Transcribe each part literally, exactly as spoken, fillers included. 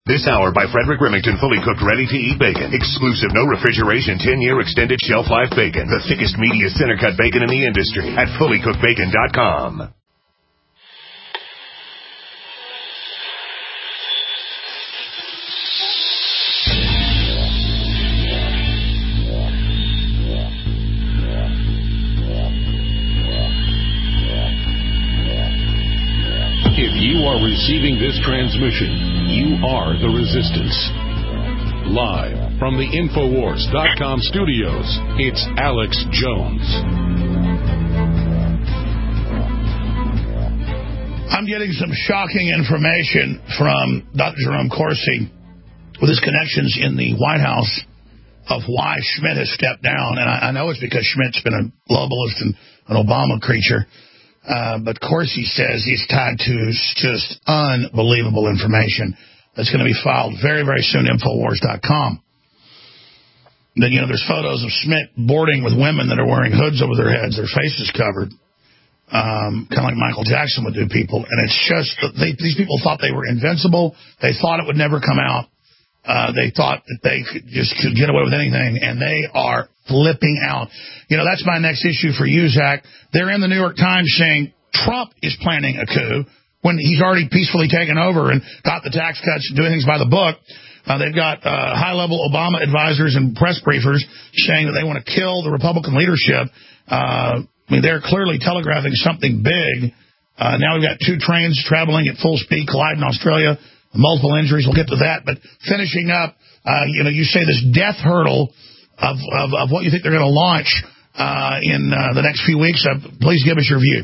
This hour by Frederick Remington, fully cooked, ready-to-eat bacon. Exclusive, no refrigeration, ten-year extended shelf life bacon. The thickest, meatiest, center-cut bacon in the industry at fully cooked bacon dot com. If you are receiving this transmission, you are the resistance. Live from the Infowars dot com studios, it's Alex Jones. I'm getting some shocking information from Doctor Jerome Corsi with his connections in the White House of why Schmidt has stepped down. And I, I know it's because Schmidt's been a globalist and an Obama creature. Uh, but Corsi says he's tied to just unbelievable information that's going to be filed very, very soon, Infowars dot com. Then, you know, there's photos of Schmidt boarding with women that are wearing hoods over their heads, their faces covered, um, kind of like Michael Jackson would do people. And it's just, they, these people thought they were invincible. They thought it would never come out. Uh, they thought that they could just could get away with anything, and they are flipping out. You know, that's my next issue for you, Zach. They're in the New York Times saying Trump is planning a coup when he's already peacefully taken over and got the tax cuts and doing things by the book. Uh, they've got uh, high-level Obama advisors and press briefers saying that they want to kill the Republican leadership. Uh, I mean, they're clearly telegraphing something big. Uh, now we've got two trains traveling at full speed, collide in Australia. Multiple injuries. We'll get to that. But finishing up, uh, you know, you say this death hurdle of, of, of what you think they're going to launch uh, in uh, the next few weeks. Uh, please give us your view.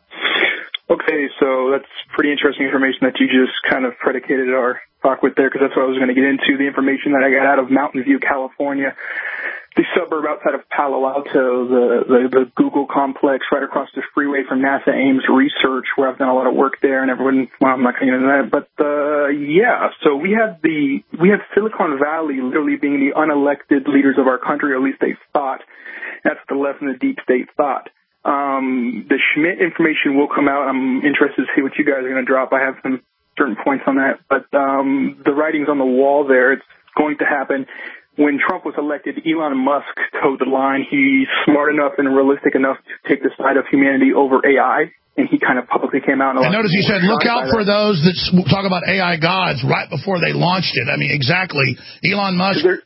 Okay, so that's pretty interesting information that you just kind of predicated our talk with there, because that's what I was going to get into. The information that I got out of Mountain View, California, the suburb outside of Palo Alto, the, the, the Google complex right across the freeway from NASA Ames Research, where I've done a lot of work there, and everyone, well, I'm not going to get into that, but, uh, yeah, so we have the, we have Silicon Valley literally being the unelected leaders of our country, or at least they thought. That's the left and the deep state thought. Um, the Schmidt information will come out. I'm interested to see what you guys are going to drop. I have some certain points on that, but, um, the writing's on the wall there. It's going to happen. When Trump was elected, Elon Musk towed the line. He's smart enough and realistic enough to take the side of humanity over A I, and he kind of publicly came out. And, and notice he said, look out for that. Those that talk about A I gods right before they launched it. I mean, exactly. Elon Musk... There,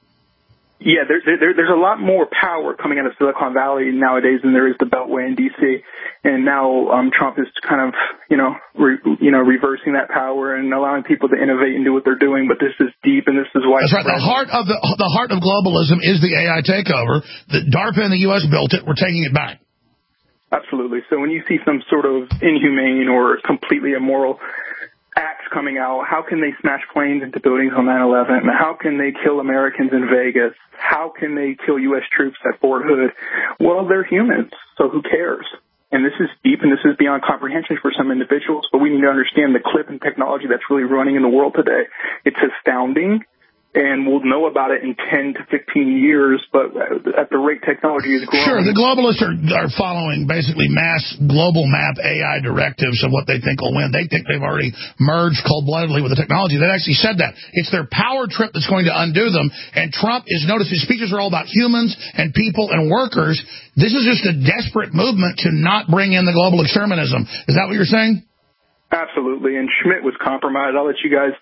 yeah, there, there, there's a lot more power coming out of Silicon Valley nowadays than there is the Beltway in D C, and now um, Trump is kind of, you know, re, you know, reversing that power and allowing people to innovate and do what they're doing. But this is deep, and this is why. That's right. The heart of the the heart of globalism is the A I takeover. The DARPA in the U S built it. We're taking it back. Absolutely. So when you see some sort of inhumane or completely immoral acts coming out, how can they smash planes into buildings on nine eleven? How can they kill Americans in Vegas? How can they kill U S troops at Fort Hood? Well, they're humans, so who cares? And this is deep, and this is beyond comprehension for some individuals, but we need to understand the clip and technology that's really running in the world today. It's astounding, and we'll know about it in ten to fifteen years, but at the rate technology is growing. Sure, the globalists are, are following basically mass global map A I directives of what they think will win. They think they've already merged cold-bloodedly with the technology. They actually said that. It's their power trip that's going to undo them, and Trump is, notice his speeches are all about humans and people and workers. This is just a desperate movement to not bring in the global exterminism. Is that what you're saying? Absolutely, and Schmidt was compromised. I'll let you guys...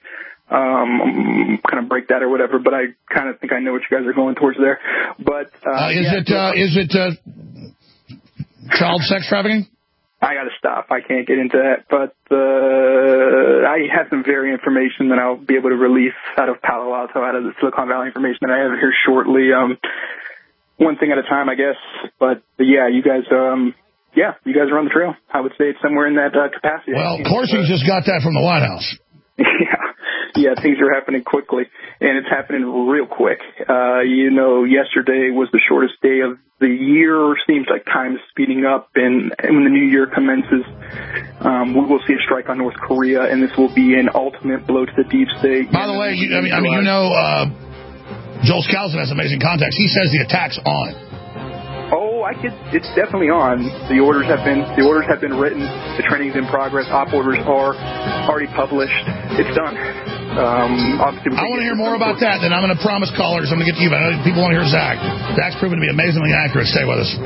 Um, kind of break that or whatever, but I kind of think I know what you guys are going towards there. But uh, uh, is, yeah, it, uh, is it uh, child sex trafficking? I got to stop. I can't get into that. But uh, I have some very information that I'll be able to release out of Palo Alto, out of the Silicon Valley information that I have here shortly. Um, one thing at a time, I guess. But, but yeah, you guys. Um, yeah, you guys are on the trail. I would say it's somewhere in that uh, capacity. Well, Corsi just got that from the White House. Yeah. Yeah, things are happening quickly, and it's happening real quick. Uh, you know, yesterday was the shortest day of the year. Seems like time is speeding up, and, and when the new year commences, um, we will see a strike on North Korea, and this will be an ultimate blow to the deep state. By the way, you, I mean, I mean, you know, uh, Joel Skousen has amazing contacts. He says the attack's on. Oh, I could. It's definitely on. The orders have been the orders have been written. The training's in progress. Op orders are already published. It's done. Um, obviously, I want to hear more about that. Then I'm going to promise callers. I'm going to get to you. But I know people want to hear Zach. Zach's proven to be amazingly accurate. Stay with us.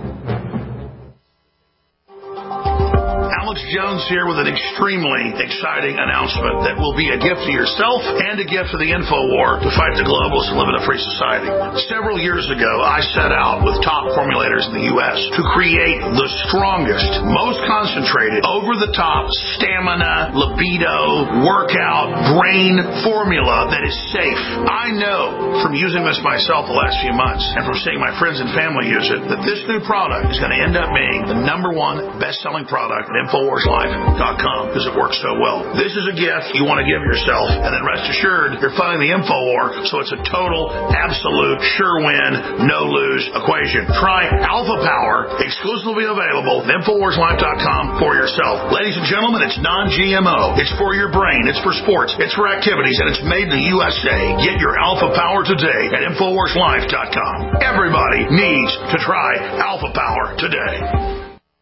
Alex Jones here with an extremely exciting announcement that will be a gift to yourself and a gift to the InfoWar to fight the globalists and live in a free society. Several years ago, I set out with top formulators in the U S to create the strongest, most concentrated, over-the-top stamina, libido, workout, brain formula that is safe. I know from using this myself the last few months and from seeing my friends and family use it that this new product is going to end up being the number one best-selling product at Infowars Life dot com because it works so well. This is a gift you want to give yourself, and then rest assured you're fighting the InfoWar, so it's a total, absolute, sure win, no-lose equation. Try Alpha Power, exclusively available at Infowars Life dot com for yourself. Ladies and gentlemen, it's non-G M O. It's for your brain. It's for sports. It's for activities, and it's made in the U S A. Get your Alpha Power today at Infowars Life dot com. Everybody needs to try Alpha Power today.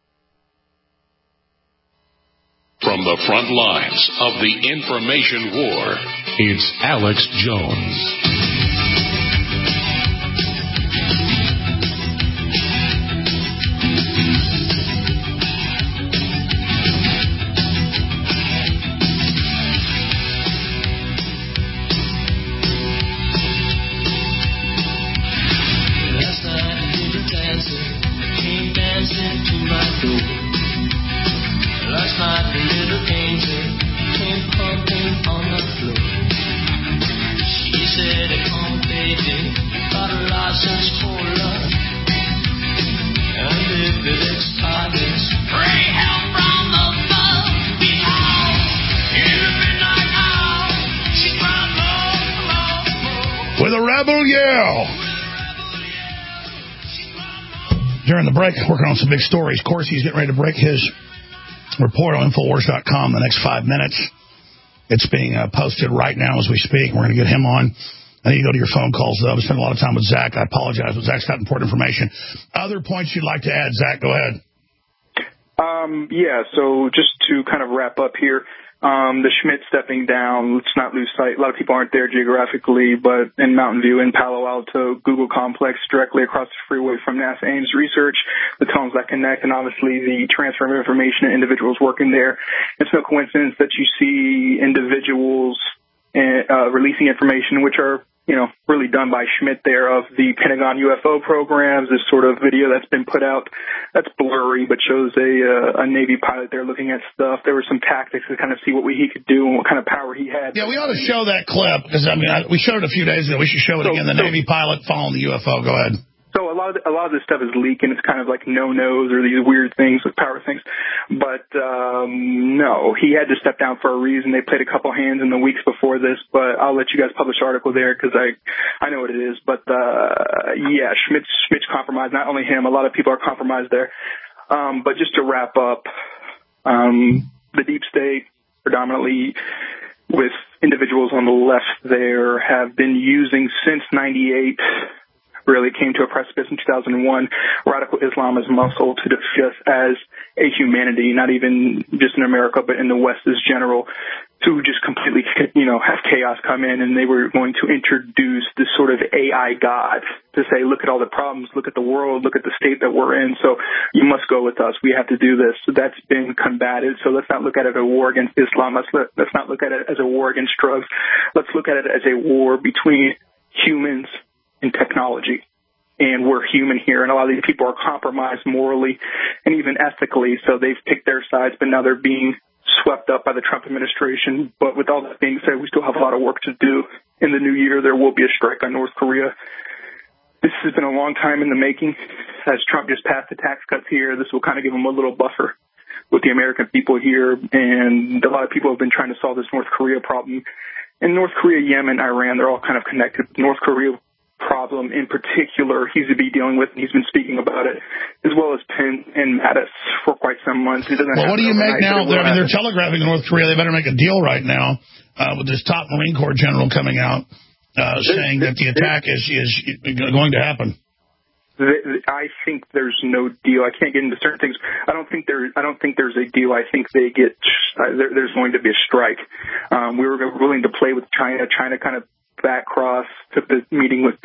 From the front lines of the information war, it's Alex Jones. With a rebel yell. During the break, working on some big stories. Corsi's getting ready to break his report on Infowars dot com in the next five minutes. It's being uh, posted right now as we speak. We're going to get him on. I need to go to your phone calls, though. I've spent a lot of time with Zach. I apologize, but Zach's got important information. Other points you'd like to add, Zach? Go ahead. Um, yeah, so just to kind of wrap up here, um, the Schmidt stepping down, let's not lose sight. A lot of people aren't there geographically, but in Mountain View, in Palo Alto, Google Complex, directly across the freeway from NASA Ames Research, the tunnels that connect, and obviously the transfer of information and individuals working there. It's no coincidence that you see individuals uh, releasing information which are, you know, really done by Schmidt there of the Pentagon U F O programs, this sort of video that's been put out that's blurry but shows a uh, a Navy pilot there looking at stuff. There were some tactics to kind of see what we, he could do and what kind of power he had. Yeah, we ought to show that clip because, I mean, I, we showed it a few days ago. We should show it so, again. The so, Navy pilot following the U F O. Go ahead. So a lot of the, a lot of this stuff is leaking. It's kind of like no-nos or these weird things with power things. But um, no, he had to step down for a reason. They played a couple hands in the weeks before this, but I'll let you guys publish an article there because I I know what it is. But uh, yeah, Schmidt's, Schmidt's compromised. Not only him, a lot of people are compromised there. Um, but just to wrap up, um, the deep state, predominantly with individuals on the left there, have been using since ninety-eight. Really came to a precipice in two thousand one, radical Islam as muscle to defeat us as a humanity, not even just in America, but in the West as general, to just completely, you know, have chaos come in, and they were going to introduce this sort of A I God to say, look at all the problems, look at the world, look at the state that we're in, so you must go with us. We have to do this. So that's been combated. So let's not look at it as a war against Islam. Let's, let, let's not look at it as a war against drugs. Let's look at it as a war between humans and technology. And we're human here, and a lot of these people are compromised morally and even ethically, so they've picked their sides, but now they're being swept up by the Trump administration. But with all that being said, we still have a lot of work to do. In the new year, there will be a strike on North Korea. This has been a long time in the making. As Trump just passed the tax cuts here, this will kind of give them a little buffer with the American people here, and a lot of people have been trying to solve this North Korea problem. And North Korea, Yemen, Iran, they're all kind of connected. North Korea problem in particular he's to be dealing with, and he's been speaking about it, as well as Penn and Mattis for quite some months. He doesn't well, what do you make now? I mean, they're telegraphing to North Korea they better make a deal right now uh, with this top Marine Corps general coming out uh, saying that the attack is, is going to happen. I think there's no deal. I can't get into certain things. I don't think there. I don't think there's a deal. I think they get. Uh, there, there's going to be a strike. Um, we were willing to play with China. China kind of back cross, took the meeting with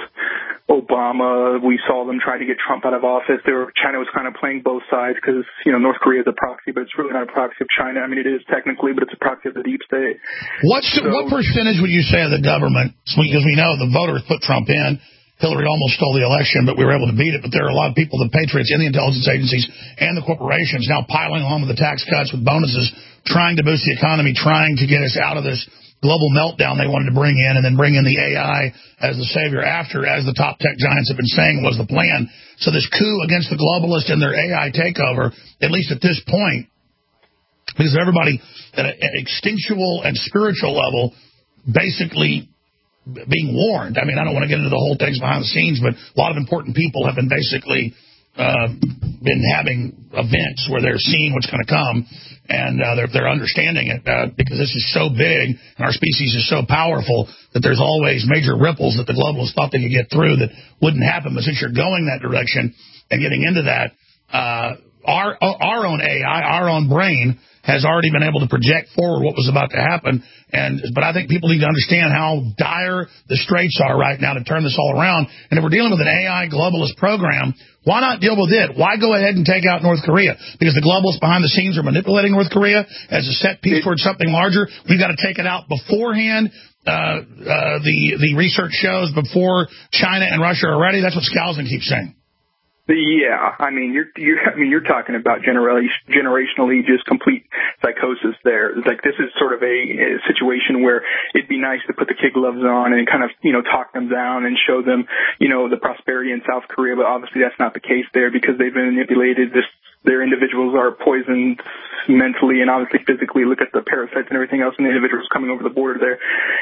Obama. We saw them try to get Trump out of office. They were, China was kind of playing both sides because, you know, North Korea is a proxy, but it's really not a proxy of China. I mean, it is technically, but it's a proxy of the deep state. What's so, what percentage would you say of the government, because we know the voters put Trump in, Hillary almost stole the election, but we were able to beat it. But there are a lot of people, the patriots in the intelligence agencies and the corporations now piling on with the tax cuts, with bonuses, trying to boost the economy, trying to get us out of this global meltdown they wanted to bring in, and then bring in the A I as the savior after, as the top tech giants have been saying was the plan. So this coup against the globalists and their A I takeover, at least at this point, because everybody at an instinctual and spiritual level basically being warned. I mean, I don't want to get into the whole things behind the scenes, but a lot of important people have been basically uh, been having events where they're seeing what's going to come, and uh, they're, they're understanding it uh, because this is so big and our species is so powerful that there's always major ripples that the globalists thought they could get through that wouldn't happen. But since you're going that direction and getting into that, uh, our our own A I, our own brain, has already been able to project forward what was about to happen. And but I think people need to understand how dire the straits are right now to turn this all around. And if we're dealing with an A I globalist program, why not deal with it? Why go ahead and take out North Korea? Because the globalists behind the scenes are manipulating North Korea as a set piece towards something larger. We've got to take it out beforehand. Uh, uh, the the research shows before China and Russia are ready. That's what Skousen keeps saying. Yeah, I mean, you're, you're, I mean, you're talking about generally, generationally just complete psychosis there. Like, this is sort of a, a situation where it'd be nice to put the kid gloves on and kind of, you know, talk them down and show them, you know, the prosperity in South Korea, but obviously that's not the case there because they've been manipulated. This, their individuals are poisoned mentally and obviously physically. Look at the parasites and everything else and the individuals coming over the border there.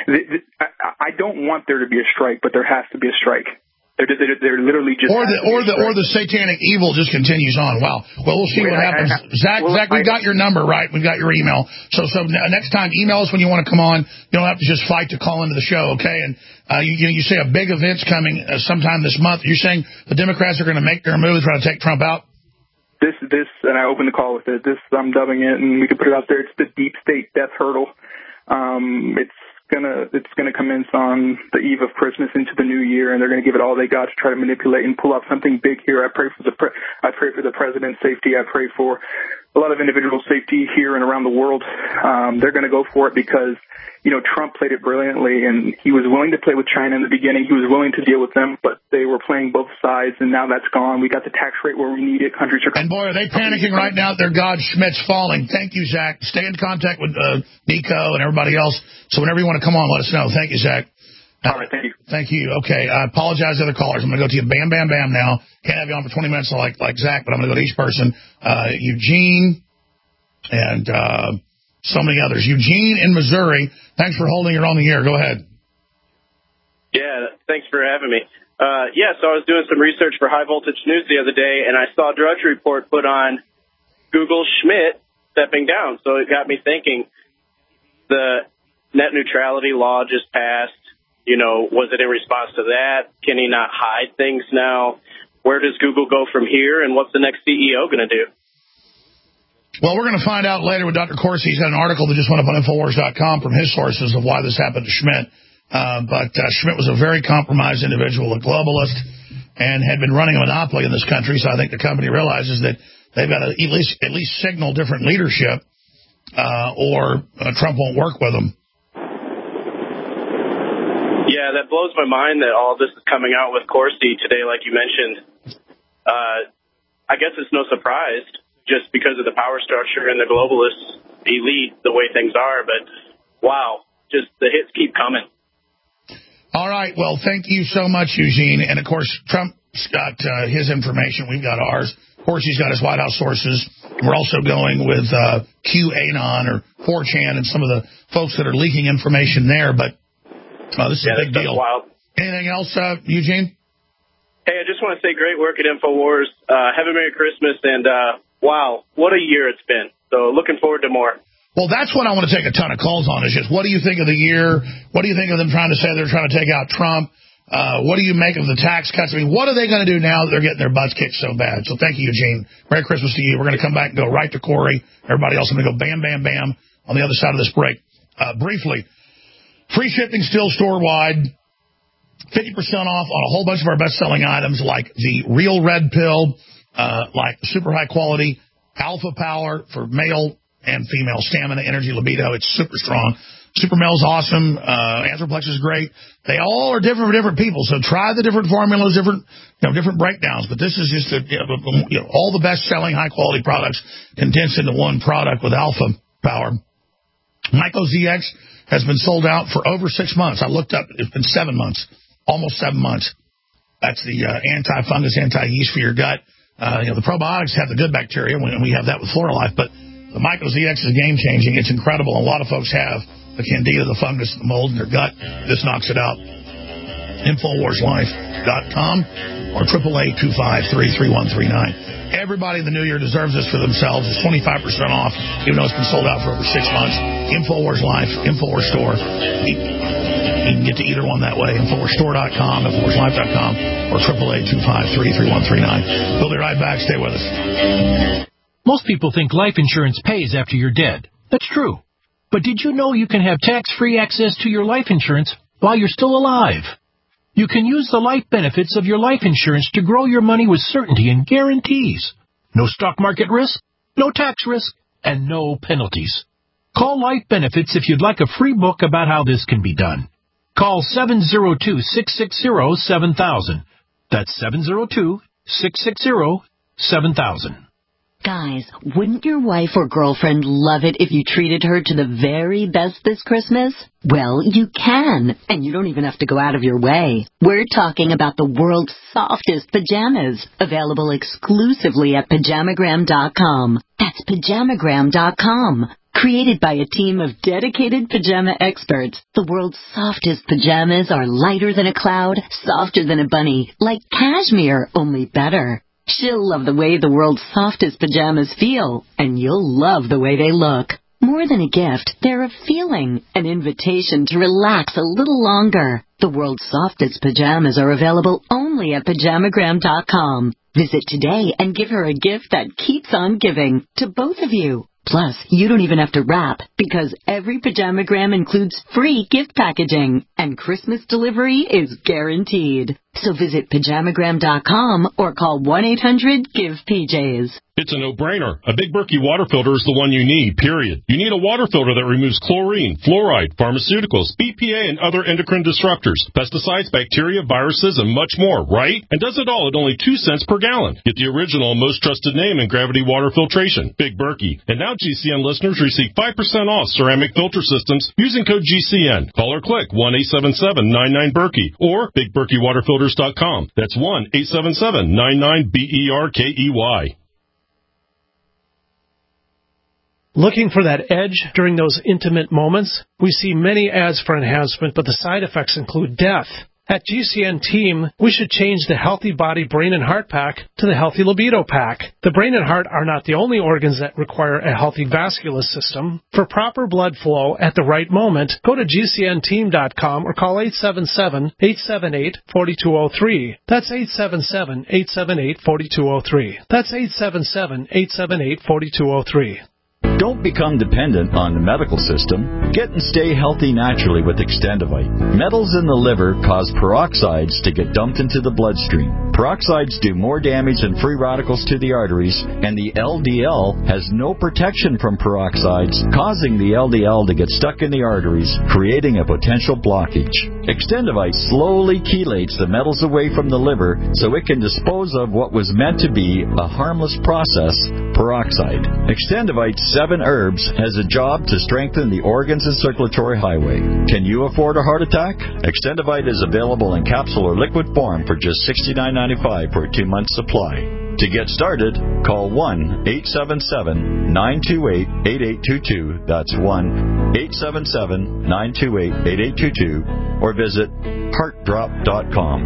I don't want there to be a strike, but there has to be a strike. They're, they're, they're literally just... Or the or the, or the satanic evil just continues on. Wow. Well, we'll see Wait, what happens. I, I, Zach, well, Zach, we've got your number, right? We've got your email. So so next time, email us when you want to come on. You don't have to just fight to call into the show, okay? And uh, you, you say a big event's coming uh, sometime this month. You're saying the Democrats are going to make their move, try to take Trump out? This, this, and I opened the call with it. This, I'm dubbing it, and we can put it out there. It's the deep state death hurdle. Um, it's gonna it's gonna commence on the eve of Christmas into the new year, and they're gonna give it all they got to try to manipulate and pull off something big here. I pray for the pre- I pray for the president's safety. I pray for a lot of individual safety here and around the world. Um, they're gonna go for it because, you know, Trump played it brilliantly, and he was willing to play with China in the beginning. He was willing to deal with them, but they were playing both sides, and now that's gone. We got the tax rate where we need it. Countries are... And, boy, are they panicking right now. Their God Schmidt's falling. Thank you, Zach. Stay in contact with uh, Nico and everybody else. So whenever you want to come on, let us know. Thank you, Zach. Uh, All right, thank you. Thank you. Okay, I apologize to other callers. I'm going to go to you bam, bam, bam now. Can't have you on for twenty minutes like, like Zach, but I'm going to go to each person. Uh, Eugene and... Uh, so many others. Eugene in Missouri, thanks for holding. You're on the air. Go ahead. Yeah, thanks for having me. Uh, yeah, so I was doing some research for High Voltage News the other day, and I saw a Drudge Report put on Google Schmidt stepping down. So it got me thinking, the net neutrality law just passed. You know, was it in response to that? Can he not hide things now? Where does Google go from here, and what's the next C E O going to do? Well, we're going to find out later with Doctor Corsi. He's got an article that just went up on Infowars dot com from his sources of why this happened to Schmidt. Uh, but uh, Schmidt was a very compromised individual, a globalist, and had been running a monopoly in this country. So I think the company realizes that they've got to at least, at least signal different leadership uh, or uh, Trump won't work with them. Yeah, that blows my mind that all this is coming out with Corsi today, like you mentioned. Uh, I guess it's no surprise, just because of the power structure and the globalist elite, the way things are. But, wow, just the hits keep coming. All right. Well, thank you so much, Eugene. And, of course, Trump's got uh, his information. We've got ours. Of course, he's got his White House sources. We're also going with uh, QAnon or four chan and some of the folks that are leaking information there. But uh, this is yeah, a big deal. Wild. Anything else, uh, Eugene? Hey, I just want to say great work at InfoWars. Uh, have a Merry Christmas, and... Uh, wow, what a year it's been. So looking forward to more. Well, that's what I want to take a ton of calls on is just what do you think of the year? What do you think of them trying to say they're trying to take out Trump? Uh, what do you make of the tax cuts? I mean, what are they going to do now that they're getting their butts kicked so bad? So thank you, Eugene. Merry Christmas to you. We're going to come back and go right to Corey. Everybody else, I'm going to go bam, bam, bam on the other side of this break. Uh, briefly, free shipping still store-wide. fifty percent off on a whole bunch of our best-selling items like the Real Red Pill, uh, like super high-quality Alpha Power for male and female stamina, energy, libido. It's super strong. Super Male's awesome. Uh, Anthroplex is great. They all are different for different people. So try the different formulas, different, you know, different breakdowns. But this is just a, you know, you know, all the best-selling, high-quality products condensed into one product with Alpha Power. Myco Z X has been sold out for over six months. I looked up. It's been seven months, almost seven months. That's the uh, anti-fungus, anti-yeast for your gut. Uh, you know, the probiotics have the good bacteria, and we have that with Floralife. But the Myco Z X is game-changing. It's incredible. A lot of folks have the candida, the fungus, the mold in their gut. This knocks it out. Infowars Life dot com or eight eight eight, two five three, three one three nine. Everybody in the new year deserves this for themselves. It's twenty-five percent off, even though it's been sold out for over six months. Infowars Life, Infowars Store. You can get to either one that way. Infowars Store dot com, Infowars Life dot com, or eight eight eight, two five three, three one three nine. We'll be right back. Stay with us. Most people think life insurance pays after you're dead. That's true. But did you know you can have tax-free access to your life insurance while you're still alive? You can use the life benefits of your life insurance to grow your money with certainty and guarantees. No stock market risk, no tax risk, and no penalties. Call Life Benefits if you'd like a free book about how this can be done. Call seven oh two, six six zero, seven thousand. That's seven oh two, six six zero, seven thousand. Guys, wouldn't your wife or girlfriend love it if you treated her to the very best this Christmas? Well, you can, and you don't even have to go out of your way. We're talking about the world's softest pajamas, available exclusively at pajamagram dot com. That's pajamagram dot com. Created by a team of dedicated pajama experts, the world's softest pajamas are lighter than a cloud, softer than a bunny, like cashmere, only better. She'll love the way the world's softest pajamas feel, and you'll love the way they look. More than a gift, they're a feeling, an invitation to relax a little longer. The world's softest pajamas are available only at pajamagram dot com. Visit today and give her a gift that keeps on giving to both of you. Plus, you don't even have to wrap, because every Pajamagram includes free gift packaging, and Christmas delivery is guaranteed. So visit pajamagram dot com or call one eight hundred give P Js. It's a no-brainer. A Big Berkey water filter is the one you need, period. You need a water filter that removes chlorine, fluoride, pharmaceuticals, B P A, and other endocrine disruptors, pesticides, bacteria, viruses, and much more, right? And does it all at only two cents per gallon. Get the original and most trusted name in gravity water filtration, Big Berkey. And now G C N listeners receive five percent off ceramic filter systems using code G C N. Call or click one eight seven seven, nine nine, Berkey or big berkey water filters dot com. That's one eight seven seven, nine nine, B E R K E Y. Looking for that edge during those intimate moments? We see many ads for enhancement, but the side effects include death. At G C N Team, we should change the Healthy Body, Brain, and Heart Pack to the Healthy Libido Pack. The brain and heart are not the only organs that require a healthy vascular system. For proper blood flow at the right moment, go to G C N team dot com or call eight seven seven, eight seven eight, four two zero three. That's eight seven seven, eight seven eight, four two zero three. That's eight seven seven, eight seven eight, four two zero three. Don't become dependent on the medical system. Get and stay healthy naturally with Extendivite. Metals in the liver cause peroxides to get dumped into the bloodstream. Peroxides do more damage than free radicals to the arteries, and the L D L has no protection from peroxides, causing the L D L to get stuck in the arteries, creating a potential blockage. Extendivite slowly chelates the metals away from the liver so it can dispose of what was meant to be a harmless process, peroxide. Extendivite Seven Herbs has a job to strengthen the organs and circulatory highway. Can you afford a heart attack? Extendivite is available in capsule or liquid form for just sixty-nine ninety-five for a two-month supply. To get started, call one eight seven seven, nine two eight, eight eight two two. That's one eight seven seven, nine two eight, eight eight two two. Or visit heart drop dot com.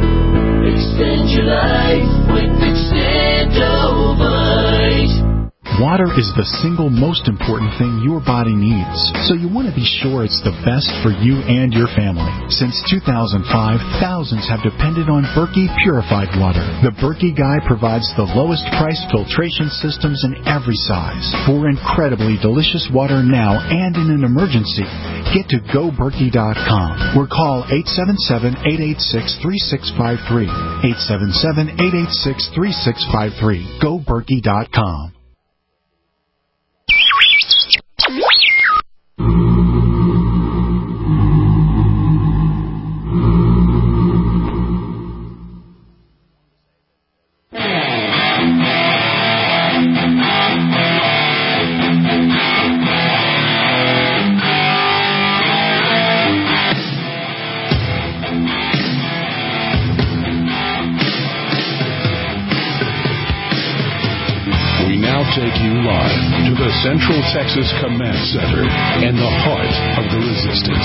Extend your life with Extendovite. Water is the single most important thing your body needs, so you want to be sure it's the best for you and your family. Since two thousand five, thousands have depended on Berkey purified water. The Berkey Guy provides the lowest price filtration systems in every size. For incredibly delicious water now and in an emergency, get to go berkey dot com or call eight seven seven, eight eight six, three six five three. eight seven seven, eight eight six, three six five three. go berkey dot com. Take you live to the Central Texas Command Center and the heart of the resistance.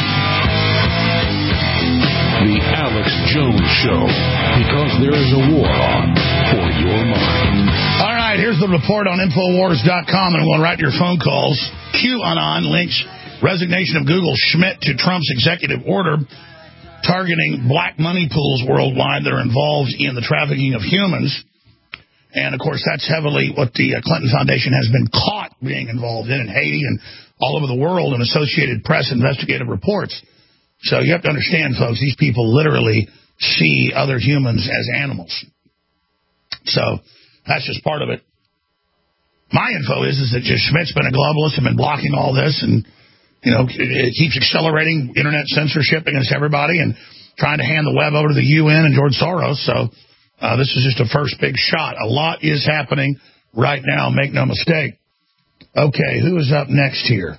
The Alex Jones Show, because there is a war on for your mind. All right, here's the report on Infowars dot com, and I'm going to write your phone calls. QAnon links resignation of Google Schmidt to Trump's executive order targeting black money pools worldwide that are involved in the trafficking of humans. And, of course, that's heavily what the Clinton Foundation has been caught being involved in in Haiti and all over the world in Associated Press investigative reports. So you have to understand, folks, these people literally see other humans as animals. So that's just part of it. My info is, is that just Schmidt's been a globalist and been blocking all this and, you know, it keeps accelerating Internet censorship against everybody and trying to hand the web over to the U N and George Soros. So Uh, this is just a first big shot. A lot is happening right now. Make no mistake. Okay, who is up next here?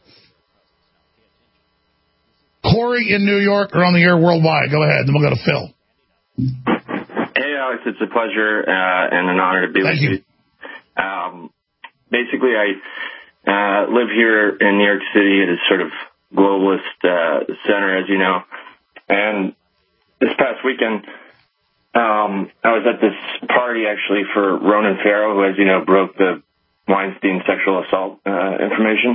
Corey in New York or on the air worldwide. Go ahead, then we'll go to Phil. Hey, Alex, it's a pleasure uh, and an honor to be Thank with you. you. Um, basically, I uh, live here in New York City at a sort of globalist uh, center, as you know. And this past weekend, Um, I was at this party, actually, for Ronan Farrow, who, as you know, broke the Weinstein sexual assault uh, information.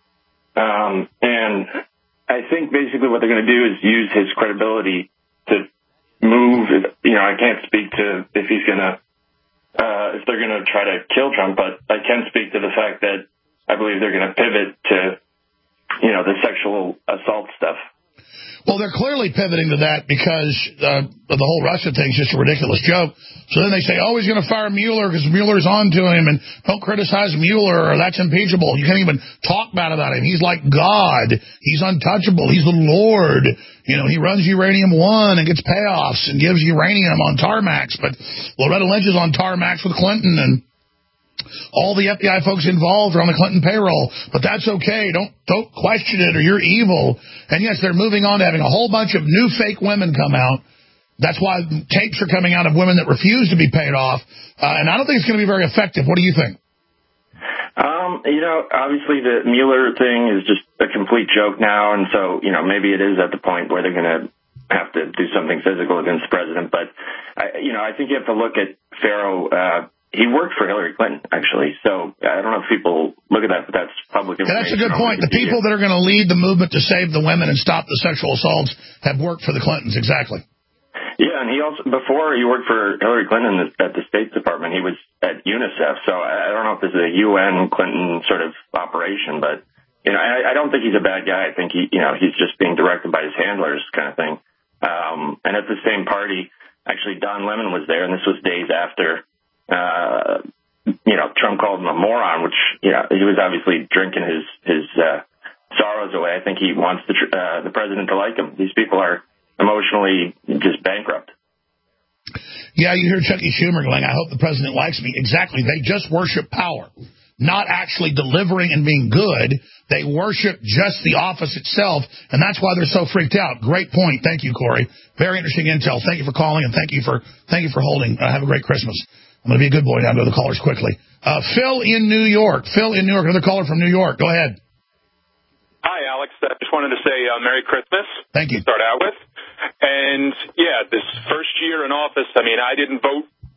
Um, and I think basically what they're going to do is use his credibility to move. You know, I can't speak to if he's going to, uh, if they're going to try to kill Trump, but I can speak to the fact that I believe they're going to pivot to, you know, the sexual assault stuff. Well, they're clearly pivoting to that because uh, the whole Russia thing is just a ridiculous joke. So then they say, oh, he's going to fire Mueller because Mueller's on to him, and don't criticize Mueller or that's impeachable. You can't even talk bad about him. He's like God. He's untouchable. He's the Lord. You know, he runs Uranium One and gets payoffs and gives uranium on tarmacs. But Loretta Lynch is on tarmacs with Clinton, and all the F B I folks involved are on the Clinton payroll, but that's okay. Don't don't question it or you're evil. And yes, they're moving on to having a whole bunch of new fake women come out. That's why tapes are coming out of women that refuse to be paid off. Uh, and I don't think it's going to be very effective. What do you think? Um, you know, obviously the Mueller thing is just a complete joke now, and so, you know, maybe it is at the point where they're going to have to do something physical against the president. But, I, you know, I think you have to look at Farrow. Uh, He worked for Hillary Clinton, actually. So I don't know if people look at that, but that's public information. Yeah, that's a good point. The people that are going to lead the movement to save the women and stop the sexual assaults have worked for the Clintons. Exactly. Yeah, and he also, before he worked for Hillary Clinton at the State Department, he was at UNICEF. So I don't know if this is a U N Clinton sort of operation, but, you know, I, I don't think he's a bad guy. I think he, you know, he's just being directed by his handlers kind of thing. Um, and at the same party, actually, Don Lemon was there, and this was days after Uh, you know, Trump called him a moron, which, you know, he was obviously drinking his, his, uh, sorrows away. I think he wants the, uh, the president to like him. These people are emotionally just bankrupt. Yeah, you hear Chucky Schumer going, I hope the president likes me. Exactly. They just worship power, not actually delivering and being good. They worship just the office itself, and that's why they're so freaked out. Great point. Thank you, Corey. Very interesting intel. Thank you for calling, and thank you for, thank you for holding. Uh, have a great Christmas. I'm going to be a good boy now and go to the callers quickly. Uh, Phil in New York. Phil in New York. Another caller from New York. Go ahead. Hi, Alex. I just wanted to say uh, Merry Christmas. Thank you. To start out with. And, yeah, this first year in office, I mean, I didn't vote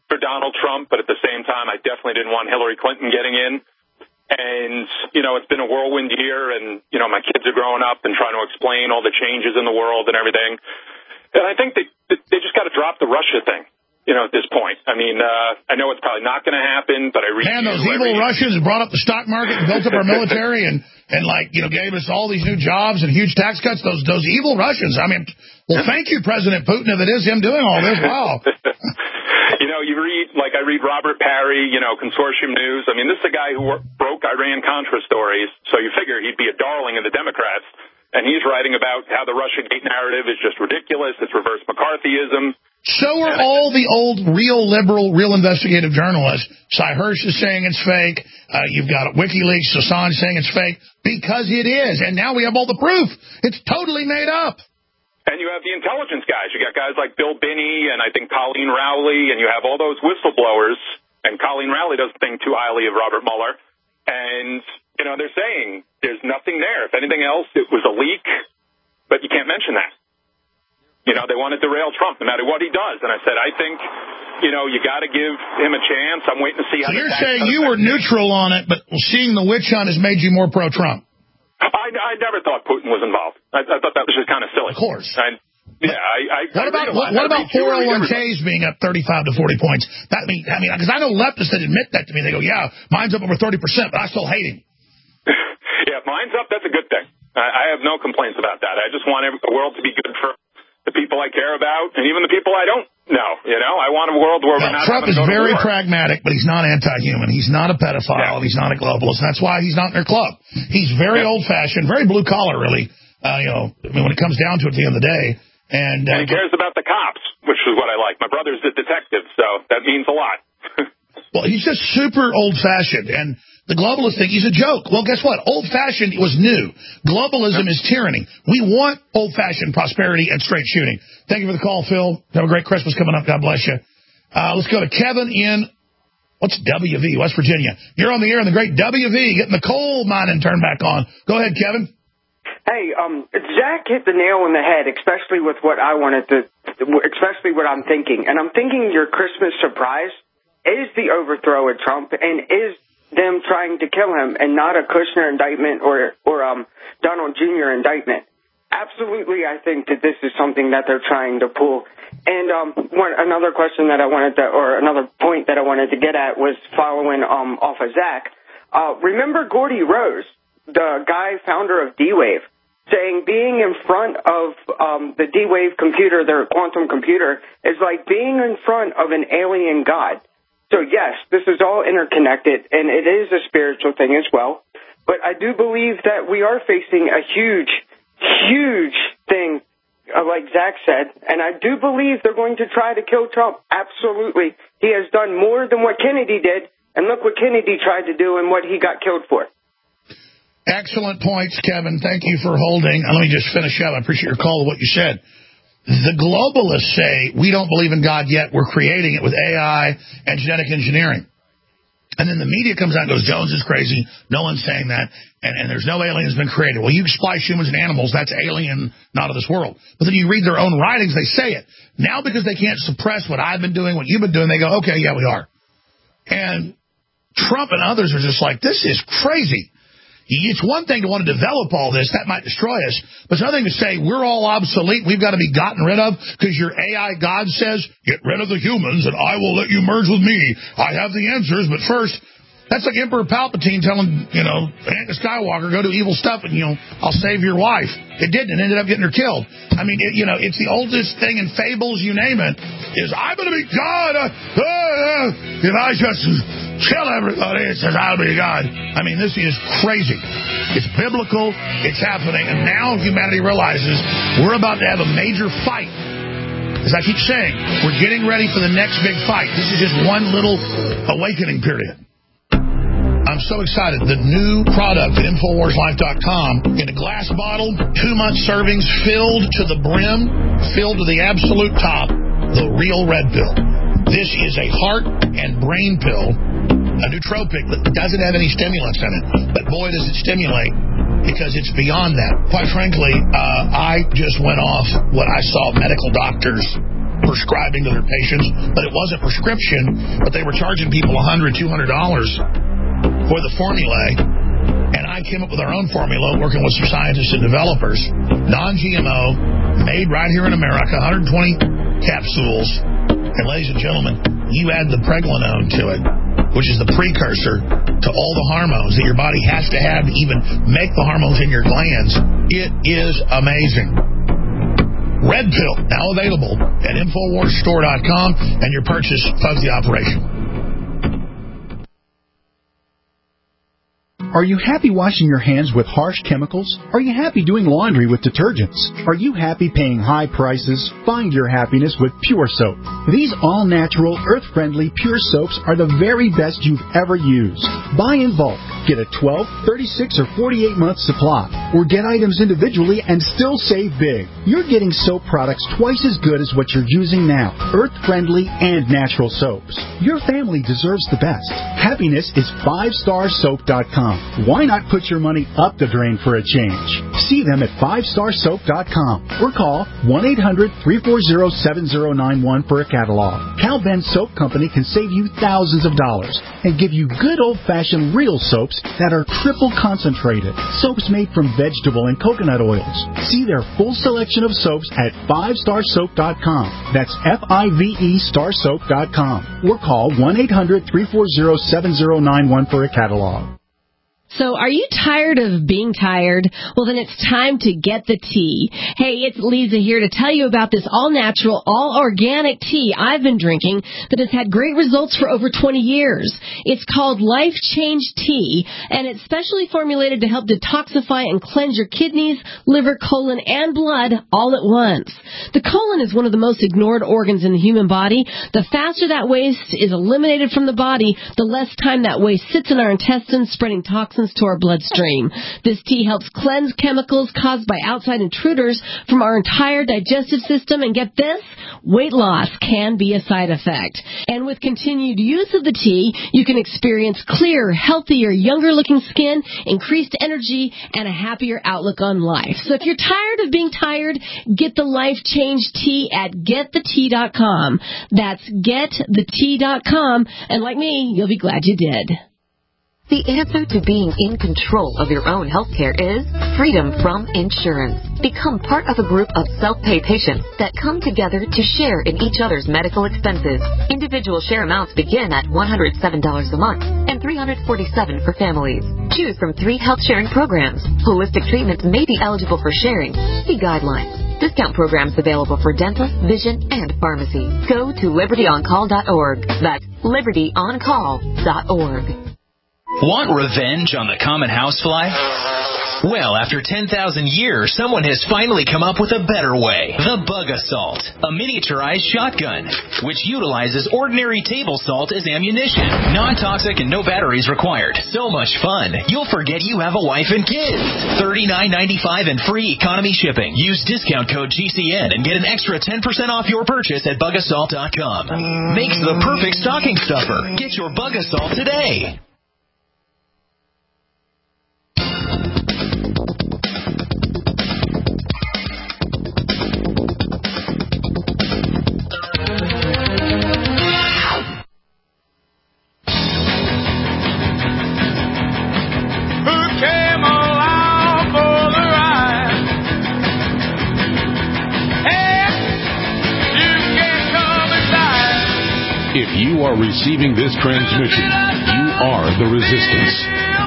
for Donald Trump, but at the same time, I definitely didn't want Hillary Clinton getting in. And, you know, it's been a whirlwind year, and, you know, my kids are growing up and trying to explain all the changes in the world and everything. And I think they, they just got to drop the Russia thing, you know, at this point. I mean, uh, I know it's probably not going to happen, but I read... Man, those evil Russians brought up the stock market and built up our military and, and, like, you know, gave us all these new jobs and huge tax cuts. Those those evil Russians. I mean, well, thank you, President Putin, if it is him doing all this. Wow. You know, you read, like I read Robert Parry, you know, Consortium News. I mean, this is a guy who broke Iran-Contra stories, so you figure he'd be a darling of the Democrats. And he's writing about how the Russiagate narrative is just ridiculous. It's reverse McCarthyism. So are all the old real liberal, real investigative journalists. Cy Hirsch is saying it's fake. Uh, you've got WikiLeaks, Assange saying it's fake because it is. And now we have all the proof. It's totally made up. And you have the intelligence guys. You got guys like Bill Binney and I think Colleen Rowley, and you have all those whistleblowers. And Colleen Rowley doesn't think too highly of Robert Mueller. And, you know, they're saying there's nothing there. If anything else, it was a leak, but you can't mention that. You know, they want to derail Trump no matter what he does. And I said, I think, you know, you got to give him a chance. I'm waiting to see how... So you're saying you were neutral on it, but seeing the witch hunt has made you more pro-Trump? I, I never thought Putin was involved. I, I thought that was just kind of silly. Of course. I, yeah, I, I, what I about what, realize, what about four oh one Ks being up thirty-five to forty points? That mean, I mean, because I know leftists that admit that to me. They go, "Yeah, mine's up over thirty percent, but I still hate him." Yeah, mine's up. That's a good thing. I, I have no complaints about that. I just want every, the world to be good for the people I care about, and even the people I don't know. You know, I want a world where now, we're not. Trump is go very to war. pragmatic, but he's not anti-human. He's not a pedophile. Yeah. He's not a globalist. That's why he's not in their club. He's very yeah. old-fashioned, very blue-collar, really. Uh, you know, I mean, when it comes down to it at the end of the day. And, uh, and he cares about the cops, which is what I like. My brother's a detective, so that means a lot. Well, he's just super old-fashioned, and the globalist thing, he's a joke. Well, guess what? Old-fashioned was new. Globalism is tyranny. We want old-fashioned prosperity and straight shooting. Thank you for the call, Phil. Have a great Christmas coming up. God bless you. Uh, let's go to Kevin in, what's W V, West Virginia. You're on the air in the great W V, getting the coal mining turned back on. Go ahead, Kevin. Hey, um, Zach hit the nail on the head, especially with what I wanted to, especially what I'm thinking. And I'm thinking your Christmas surprise is the overthrow of Trump and is them trying to kill him and not a Kushner indictment or, or um, Donald Junior indictment. Absolutely, I think that this is something that they're trying to pull. And um, one, another question that I wanted to, or another point that I wanted to get at was following um, off of Zach. Uh, remember Gordy Rose, the guy founder of D-Wave, saying being in front of um, the D-Wave computer, their quantum computer, is like being in front of an alien god. So, yes, this is all interconnected, and it is a spiritual thing as well. But I do believe that we are facing a huge, huge thing, uh, like Zach said, and I do believe they're going to try to kill Trump. Absolutely. He has done more than what Kennedy did, and look what Kennedy tried to do and what he got killed for. Excellent points, Kevin. Thank you for holding. Let me just finish up. I appreciate your call to what you said. The globalists say, we don't believe in God yet. We're creating it with A I and genetic engineering. And then the media comes out and goes, Jones is crazy. No one's saying that. And, and there's no aliens been created. Well, you splice humans and animals. That's alien, not of this world. But then you read their own writings. They say it. Now because they can't suppress what I've been doing, what you've been doing, they go, okay, yeah, we are. And Trump and others are just like, this is crazy. It's one thing to want to develop all this. That might destroy us. But it's another thing to say we're all obsolete. We've got to be gotten rid of because your A I God says, get rid of the humans and I will let you merge with me. I have the answers. But first, that's like Emperor Palpatine telling, you know, Anakin Skywalker, go do evil stuff and, you know, I'll save your wife. It didn't. It ended up getting her killed. I mean, it, you know, it's the oldest thing in fables, you name it, is I'm going to be God. Uh, uh, if I just kill everybody, it says I'll be God. I mean, this is crazy. It's biblical. It's happening. And now humanity realizes we're about to have a major fight. As I keep saying, we're getting ready for the next big fight. This is just one little awakening period. I'm so excited. The new product at Infowars Life dot com in a glass bottle, two-month servings filled to the brim, filled to the absolute top, the Real Red Pill. This is a heart and brain pill, a nootropic that doesn't have any stimulants in it. But boy, does it stimulate, because it's beyond that. Quite frankly, uh, I just went off what I saw medical doctors prescribing to their patients, but it wasn't prescription, but they were charging people one hundred dollars, two hundred dollars for the formulae. And I came up with our own formula, working with some scientists and developers, non-G M O, made right here in America, one hundred twenty capsules. And ladies and gentlemen, you add the pregnenolone to it, which is the precursor to all the hormones that your body has to have to even make the hormones in your glands. It is amazing. Red Pill, now available at Infowars Store dot com, and your purchase funds the operation. Are you happy washing your hands with harsh chemicals? Are you happy doing laundry with detergents? Are you happy paying high prices? Find your happiness with Pure Soap. These all-natural, earth-friendly Pure Soaps are the very best you've ever used. Buy in bulk. Get a twelve, thirty-six, or forty-eight month supply. Or get items individually and still save big. You're getting soap products twice as good as what you're using now. Earth-friendly and natural soaps. Your family deserves the best. Happiness is five star soap dot com. Why not put your money up the drain for a change? See them at five star soap dot com or call one eight hundred, three four zero, seven zero nine one for a catalog. Cal Ben Soap Company can save you thousands of dollars and give you good old-fashioned real soaps that are triple concentrated. Soaps made from vegetable and coconut oils. See their full selection of soaps at five star soap dot com. That's F I V E star soap dot com or call one eight hundred, three four zero, seven zero nine one for a catalog. So are you tired of being tired? Well, then it's time to get the tea. Hey, it's Lisa here to tell you about this all-natural, all-organic tea I've been drinking that has had great results for over twenty years. It's called Life Change Tea, and it's specially formulated to help detoxify and cleanse your kidneys, liver, colon, and blood all at once. The colon is one of the most ignored organs in the human body. The faster that waste is eliminated from the body, the less time that waste sits in our intestines, spreading toxins to our bloodstream. This tea helps cleanse chemicals caused by outside intruders from our entire digestive system, and get this, weight loss can be a side effect. And with continued use of the tea, you can experience clearer, healthier, younger-looking skin, increased energy, and a happier outlook on life. So if you're tired of being tired, get the Life Change Tea at get the tea dot com. That's get the tea dot com, and like me, you'll be glad you did. The answer to being in control of your own health care is freedom from insurance. Become part of a group of self-pay patients that come together to share in each other's medical expenses. Individual share amounts begin at one hundred seven dollars a month and three hundred forty-seven dollars for families. Choose from three health sharing programs. Holistic treatments may be eligible for sharing. See guidelines. Discount programs available for dental, vision, and pharmacy. Go to liberty on call dot org. That's liberty on call dot org. Want revenge on the common housefly? Well, after ten thousand years, someone has finally come up with a better way. The Bug Assault, a miniaturized shotgun, which utilizes ordinary table salt as ammunition. Non-toxic and no batteries required. So much fun, you'll forget you have a wife and kids. thirty-nine ninety-five and free economy shipping. Use discount code G C N and get an extra ten percent off your purchase at bug assault dot com. Makes the perfect stocking stuffer. Get your Bug Assault today. If you are receiving this transmission, you are the resistance.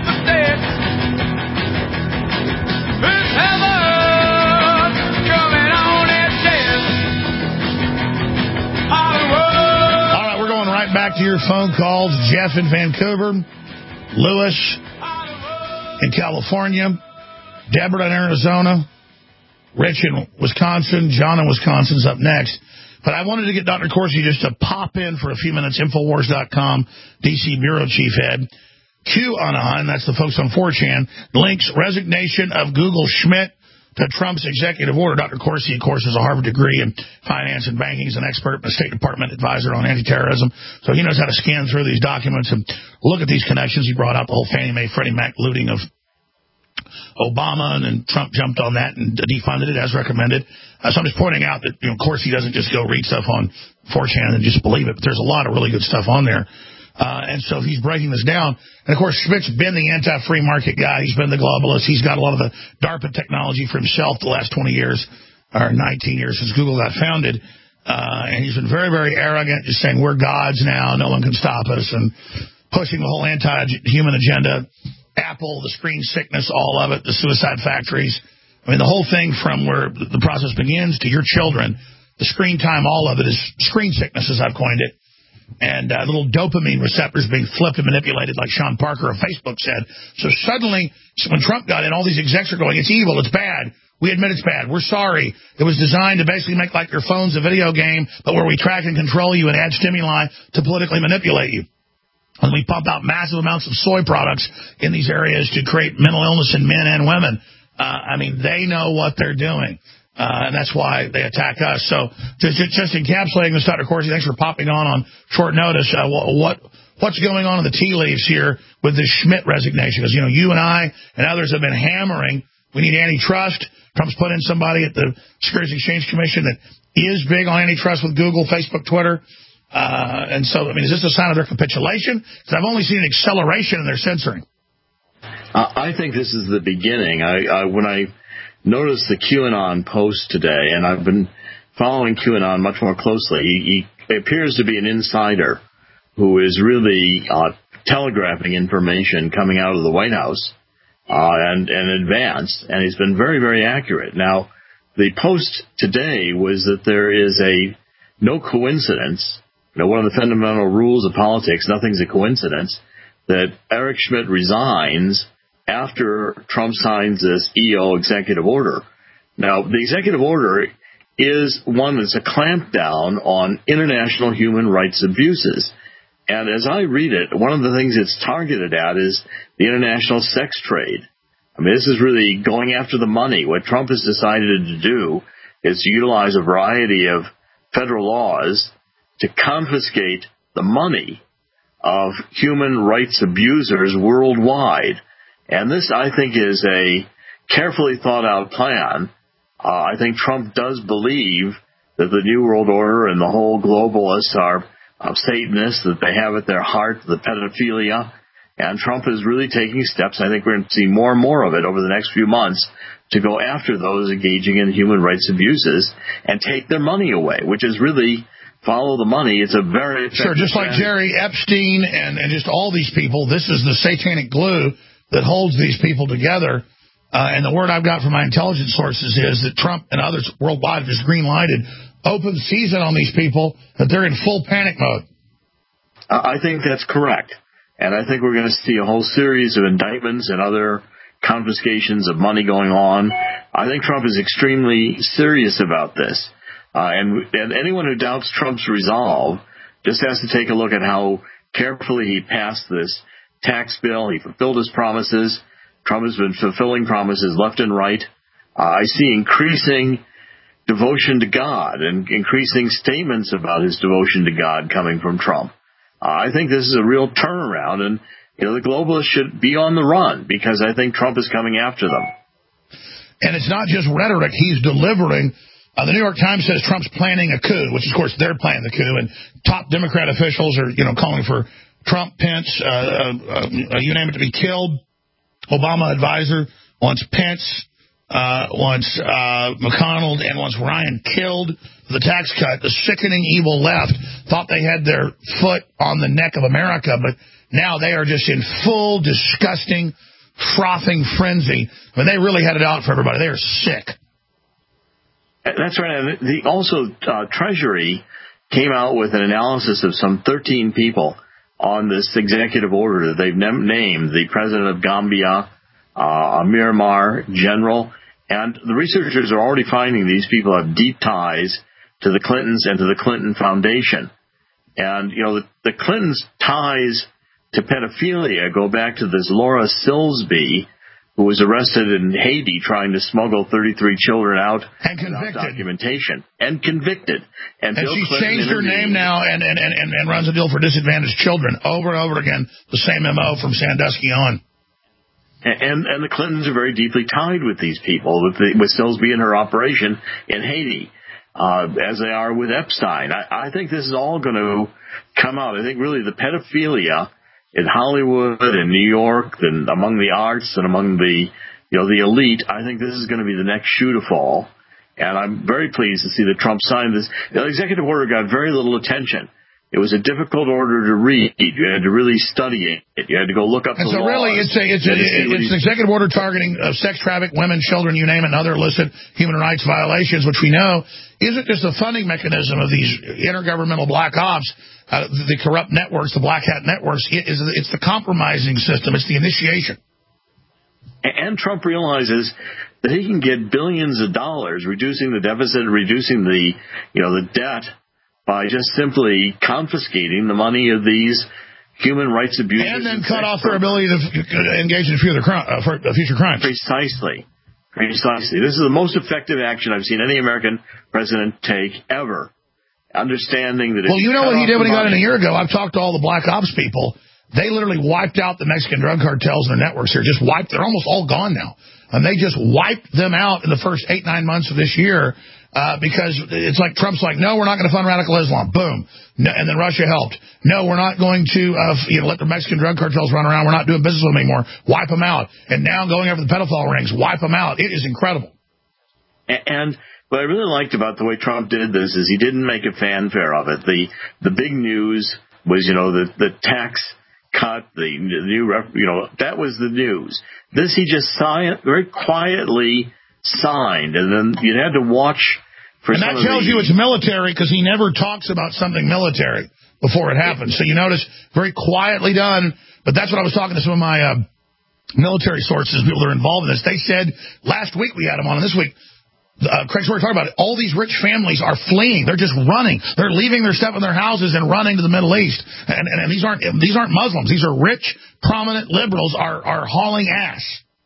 All right, we're going right back to your phone calls. Jeff in Vancouver, Lewis in California, Deborah in Arizona, Rich in Wisconsin, John in Wisconsin's up next. But I wanted to get Doctor Corsi just to pop in for a few minutes. Infowars dot com, D C Bureau Chief Head. QAnon, that's the folks on four chan, links resignation of Google Schmidt to Trump's executive order. Doctor Corsi, of course, has a Harvard degree in finance and banking. He's an expert, a State Department advisor on anti-terrorism. So he knows how to scan through these documents and look at these connections. He brought out the whole Fannie Mae, Freddie Mac looting of Obama, and then Trump jumped on that and defunded it as recommended. Uh, so I'm just pointing out that, you know, of course, he doesn't just go read stuff on four chan and just believe it, but there's a lot of really good stuff on there. Uh, and so he's breaking this down. And, of course, Schmidt's been the anti-free market guy. He's been the globalist. He's got a lot of the DARPA technology for himself the last twenty years, or nineteen years since Google got founded. Uh, and he's been very, very arrogant, just saying we're gods now, no one can stop us, and pushing the whole anti-human agenda. Apple, the screen sickness, all of it, the suicide factories. I mean, the whole thing from where the process begins to your children, the screen time, all of it is screen sickness, as I've coined it. And uh, little dopamine receptors being flipped and manipulated, like Sean Parker of Facebook said. So suddenly, when Trump got in, all these execs are going, it's evil, it's bad. We admit it's bad. We're sorry. It was designed to basically make like your phone's a video game, but where we track and control you and add stimuli to politically manipulate you. And we pump out massive amounts of soy products in these areas to create mental illness in men and women. Uh, I mean, they know what they're doing. Uh, and that's why they attack us. So just, just encapsulating this, Doctor Corsi, thanks for popping on on short notice. Uh, what What's going on in the tea leaves here with this Schmidt resignation? Because, you know, you and I and others have been hammering, we need antitrust. Trump's put in somebody at the Securities Exchange Commission that is big on antitrust with Google, Facebook, Twitter. Uh, and so, I mean, is this a sign of their capitulation? Because I've only seen an acceleration in their censoring. Uh, I think this is the beginning. I, I when I noticed the QAnon post today, and I've been following QAnon much more closely. He, he appears to be an insider who is really uh, telegraphing information coming out of the White House uh, and, and advanced, and he's been very, very accurate. Now, the post today was that there is a no coincidence, you know, one of the fundamental rules of politics, nothing's a coincidence, that Eric Schmidt resigns after Trump signs this E O executive order. Now, the executive order is one that's a clampdown on international human rights abuses. And as I read it, one of the things it's targeted at is the international sex trade. I mean, this is really going after the money. What Trump has decided to do is to utilize a variety of federal laws to confiscate the money of human rights abusers worldwide. And this, I think, is a carefully thought-out plan. Uh, I think Trump does believe that the New World Order and the whole globalists are uh, Satanists, that they have at their heart the pedophilia. And Trump is really taking steps, I think we're going to see more and more of it over the next few months, to go after those engaging in human rights abuses and take their money away, which is really follow the money. It's a very effective Sure, just like strategy. Jerry Epstein and, and just all these people, this is the satanic glue that holds these people together. Uh, and the word I've got from my intelligence sources is that Trump and others worldwide have just green-lighted open season on these people, that they're in full panic mode. I think that's correct. And I think we're going to see a whole series of indictments and other confiscations of money going on. I think Trump is extremely serious about this. Uh, and, and anyone who doubts Trump's resolve just has to take a look at how carefully he passed this tax bill. He fulfilled his promises. Trump has been fulfilling promises left and right. Uh, I see increasing devotion to God and increasing statements about his devotion to God coming from Trump. Uh, I think this is a real turnaround, and you know the globalists should be on the run because I think Trump is coming after them. And it's not just rhetoric. He's delivering. Uh, the New York Times says Trump's planning a coup, which, of course, they're planning the coup, and top Democrat officials are, you know, calling for Trump, Pence, uh, uh, uh, you name it, to be killed. Obama advisor wants Pence, uh, wants uh, McConnell, and wants Ryan killed for the tax cut. The sickening evil left thought they had their foot on the neck of America, but now they are just in full, disgusting, frothing frenzy. I mean, they really had it out for everybody. They are sick. That's right. And the, also, uh, Treasury came out with an analysis of some thirteen people on this executive order that they've named the president of Gambia, uh, a Myanmar general. And the researchers are already finding these people have deep ties to the Clintons and to the Clinton Foundation. And, you know, the, the Clintons' ties to pedophilia go back to this Laura Silsby, who was arrested in Haiti trying to smuggle thirty-three children out and convicted. Without documentation. And convicted. And, and Bill she's Clinton changed her name now and, and, and, and runs a deal for disadvantaged children over and over again. The same M O from Sandusky on. And and the Clintons are very deeply tied with these people, with, the, with Silsby and her operation in Haiti, uh, as they are with Epstein. I, I think this is all going to come out. I think really the pedophilia in Hollywood and New York and among the arts and among the, you know, the elite, I think this is going to be the next shoe to fall. And I'm very pleased to see that Trump signed this. The executive order got very little attention. It was a difficult order to read. You had to really study it. You had to go look up and the so laws. really, it's a, it's, a, it's an executive order targeting uh, sex traffic, women, children, you name it, and other illicit human rights violations, which we know isn't just the funding mechanism of these intergovernmental black ops, uh, the, the corrupt networks, the black hat networks. It is, it's the compromising system. It's the initiation. And Trump realizes that he can get billions of dollars, reducing the deficit, reducing the, you know, the debt, by just simply confiscating the money of these human rights abusers. And then cut off their ability to engage in future, uh, future crimes. Precisely. Precisely. This is the most effective action I've seen any American president take ever. Understanding that... Well, you know what he did when he got in a year ago? I've talked to all the black ops people. They literally wiped out the Mexican drug cartels and their networks here. Just wiped. They're almost all gone now. And they just wiped them out in the first eight, nine months of this year. Uh, because it's like Trump's like, no, we're not going to fund radical Islam. Boom. No, and then Russia helped. No, we're not going to uh, you know, let the Mexican drug cartels run around. We're not doing business with them anymore. Wipe them out. And now going over the pedophile rings, wipe them out. It is incredible. And what I really liked about the way Trump did this is he didn't make a fanfare of it. The the big news was, you know, the, the tax cut, the, the new, you know, that was the news. This he just signed, very quietly signed, and then you had to watch for and some that tells the, you it's military because he never talks about something military before it happens. So you notice very quietly done. But that's what I was talking to some of my uh, military sources, people that are involved in this. They said last week we had them on, and this week, uh, Craig's already talking about it. All these rich families are fleeing. They're just running. They're leaving their stuff in their houses and running to the Middle East. And, and, and these aren't these aren't Muslims. These are rich, prominent liberals are are hauling ass.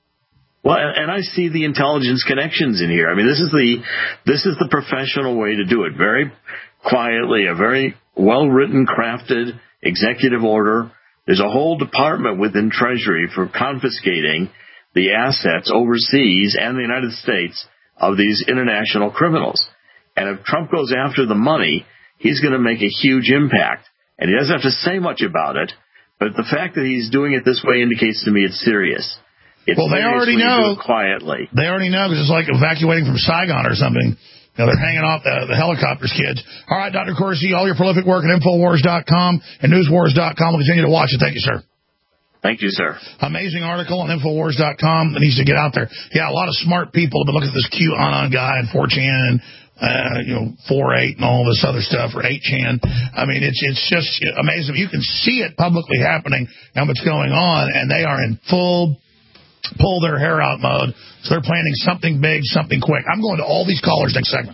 Well, and I see the intelligence connections in here. I mean, this is the this is the professional way to do it. Very quietly, a very well-written, crafted executive order. There's a whole department within Treasury for confiscating the assets overseas and the United States of these international criminals. And if Trump goes after the money, he's going to make a huge impact. And he doesn't have to say much about it, but the fact that he's doing it this way indicates to me it's serious. It's well, they already know. Quietly. They already know because it's like evacuating from Saigon or something. You know, they're hanging off the, the helicopters, kids. All right, Doctor Corsi, all your prolific work at Infowars dot com and Newswars dot com. We'll continue to watch it. Thank you, sir. Thank you, sir. Amazing article on Infowars dot com that needs to get out there. Yeah, a lot of smart people have been looking at this QAnon guy and four chan, uh, you know, four eight and all this other stuff, or eight chan. I mean, it's it's just amazing. You can see it publicly happening and what's going on, and they are in full pull their hair out mode. So they're planning something big, something quick. I'm going to all these callers next segment.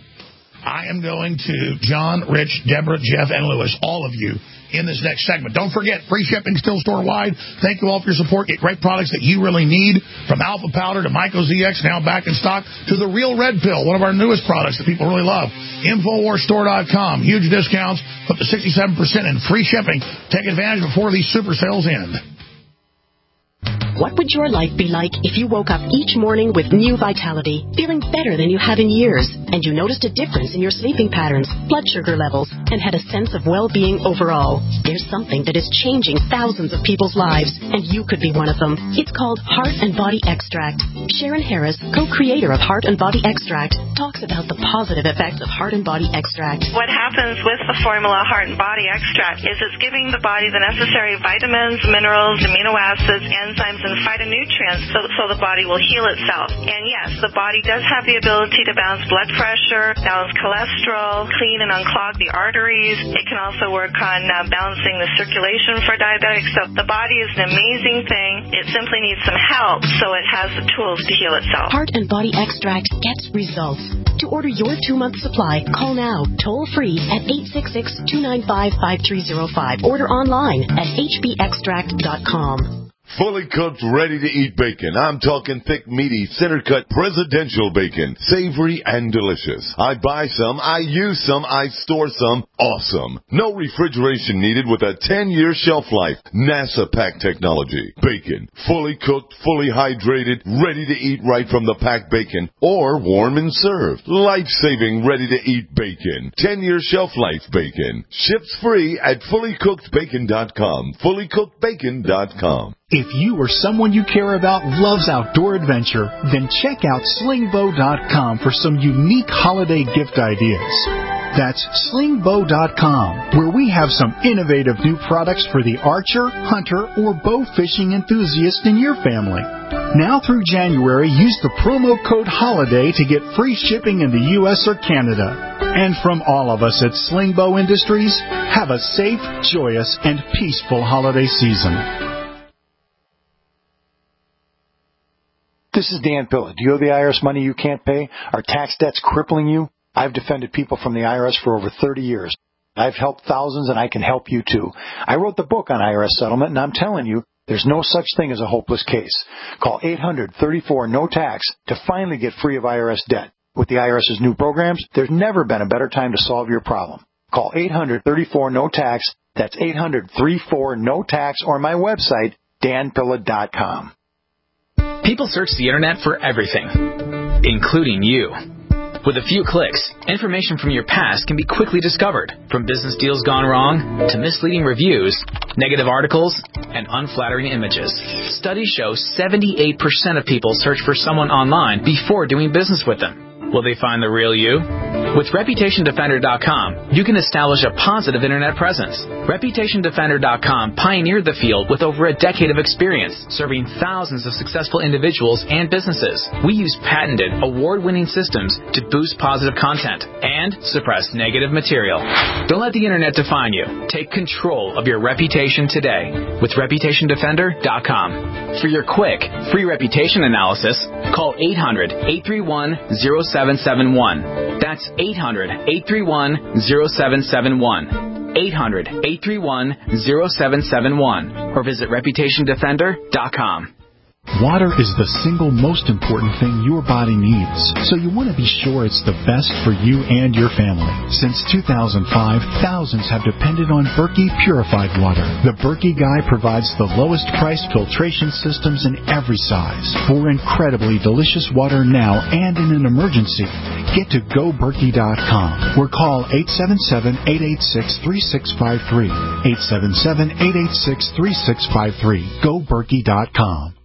I am going to John, Rich, Deborah, Jeff, and Lewis, all of you, in this next segment. Don't forget, free shipping still store-wide. Thank you all for your support. Get great products that you really need, from Alpha Powder to Myco Z X, now back in stock, to the Real Red Pill, one of our newest products that people really love. Infowars store dot com. Huge discounts, up to sixty-seven percent in free shipping. Take advantage before these super sales end. What would your life be like if you woke up each morning with new vitality, feeling better than you have in years, and you noticed a difference in your sleeping patterns, blood sugar levels, and had a sense of well-being overall? There's something that is changing thousands of people's lives, and you could be one of them. It's called Heart and Body Extract. Sharon Harris, co-creator of Heart and Body Extract, talks about the positive effects of Heart and Body Extract. What happens with the formula Heart and Body Extract is it's giving the body the necessary vitamins, minerals, amino acids, enzymes, and phytonutrients so, so the body will heal itself. And yes, the body does have the ability to balance blood pressure, balance cholesterol, clean and unclog the arteries. It can also work on uh, balancing the circulation for diabetics. So the body is an amazing thing. It simply needs some help so it has the tools to heal itself. Heart and Body Extract gets results. To order your two-month supply, call now, toll-free at eight six six, two nine five, five three zero five. Order online at h b extract dot com. Fully cooked, ready-to-eat bacon. I'm talking thick, meaty, center-cut presidential bacon. Savory and delicious. I buy some, I use some, I store some. Awesome. No refrigeration needed with a ten-year shelf life. NASA pack technology. Bacon. Fully cooked, fully hydrated, ready to eat right from the packed bacon. Or warm and served. Life-saving, ready-to-eat bacon. ten-year shelf life bacon. Ships free at fully cooked bacon dot com. fully cooked bacon dot com. If you or someone you care about loves outdoor adventure, then check out sling bow dot com for some unique holiday gift ideas. That's sling bow dot com, where we have some innovative new products for the archer, hunter, or bow fishing enthusiast in your family. Now through January, use the promo code HOLIDAY to get free shipping in the U S or Canada. And from all of us at Sling Bow Industries, have a safe, joyous, and peaceful holiday season. This is Dan Pilla. Do you owe the I R S money you can't pay? Are tax debts crippling you? I've defended people from the I R S for over thirty years. I've helped thousands, and I can help you too. I wrote the book on I R S settlement, and I'm telling you, there's no such thing as a hopeless case. Call eight hundred thirty-four no tax to finally get free of I R S debt. With the IRS's new programs, there's never been a better time to solve your problem. Call eight hundred thirty-four no tax. That's eight hundred thirty-four no tax, or my website, dan pilla dot com. People search the internet for everything, including you. With a few clicks, information from your past can be quickly discovered, from business deals gone wrong to misleading reviews, negative articles, and unflattering images. Studies show seventy-eight percent of people search for someone online before doing business with them. Will they find the real you? With reputation defender dot com, you can establish a positive internet presence. reputation defender dot com pioneered the field with over a decade of experience, serving thousands of successful individuals and businesses. We use patented, award-winning systems to boost positive content and suppress negative material. Don't let the internet define you. Take control of your reputation today with reputation defender dot com. For your quick, free reputation analysis, call eight hundred, eight three one, zero seven seven one. That's eight hundred, eight three one, zero seven seven one. eight hundred, eight three one, zero seven seven one. Or visit reputation defender dot com. Water is the single most important thing your body needs, so you want to be sure it's the best for you and your family. Since two thousand five, thousands have depended on Berkey purified water. The Berkey Guy provides the lowest priced filtration systems in every size for incredibly delicious water now and in an emergency. Get to go berkey dot com or call eight seven seven, eight eight six, three six five three. eight seven seven, eight eight six, three six five three. go berkey dot com.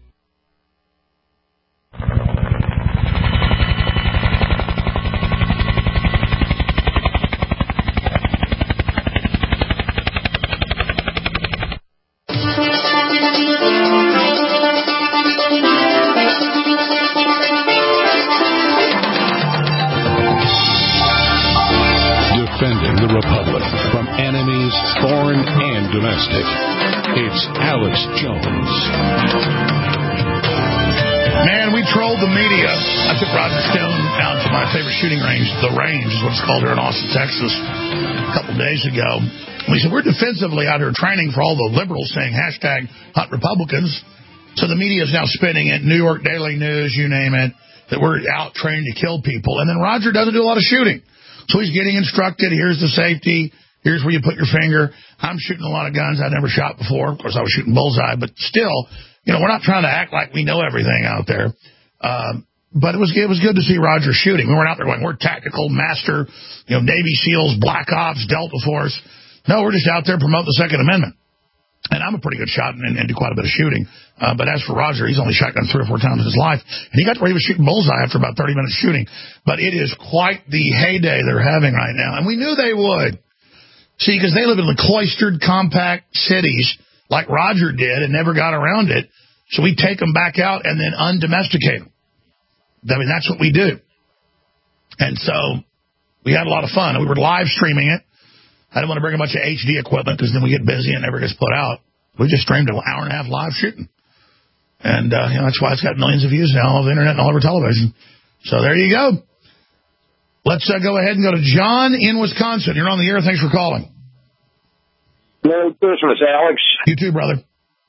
Defending the Republic from enemies, foreign and domestic. It's Alex Jones. Man, we trolled the media. I took Roger Stone out to my favorite shooting range, The Range is what it's called here in Austin, Texas, a couple days ago. We said, we're defensively out here training for all the liberals saying hashtag hunt Republicans. So the media is now spinning it, New York Daily News, you name it, that we're out training to kill people. And then Roger doesn't do a lot of shooting. So he's getting instructed, here's the safety, here's where you put your finger. I'm shooting a lot of guns I'd never shot before. Of course, I was shooting bullseye, but still... You know, we're not trying to act like we know everything out there. Um, but it was it was good to see Roger shooting. We weren't out there going, we're tactical, master, you know, Navy SEALs, Black Ops, Delta Force. No, we're just out there promoting the Second Amendment. And I'm a pretty good shot and, and do quite a bit of shooting. Uh, but as for Roger, he's only shotgunned three or four times in his life. And he got to where he was shooting bullseye after about thirty minutes shooting. But it is quite the heyday they're having right now. And we knew they would. See, because they live in the cloistered, compact cities like Roger did and never got around it. So we take them back out and then undomesticate them. I mean, that's what we do. And so we had a lot of fun. We were live streaming it. I didn't want to bring a bunch of H D equipment because then we get busy and it never gets put out. We just streamed an hour and a half live shooting. And uh, you know, that's why it's got millions of views now all over the internet and all over television. So there you go. Let's uh, go ahead and go to John in Wisconsin. You're on the air. Thanks for calling. Merry Christmas, Alex. You too, brother.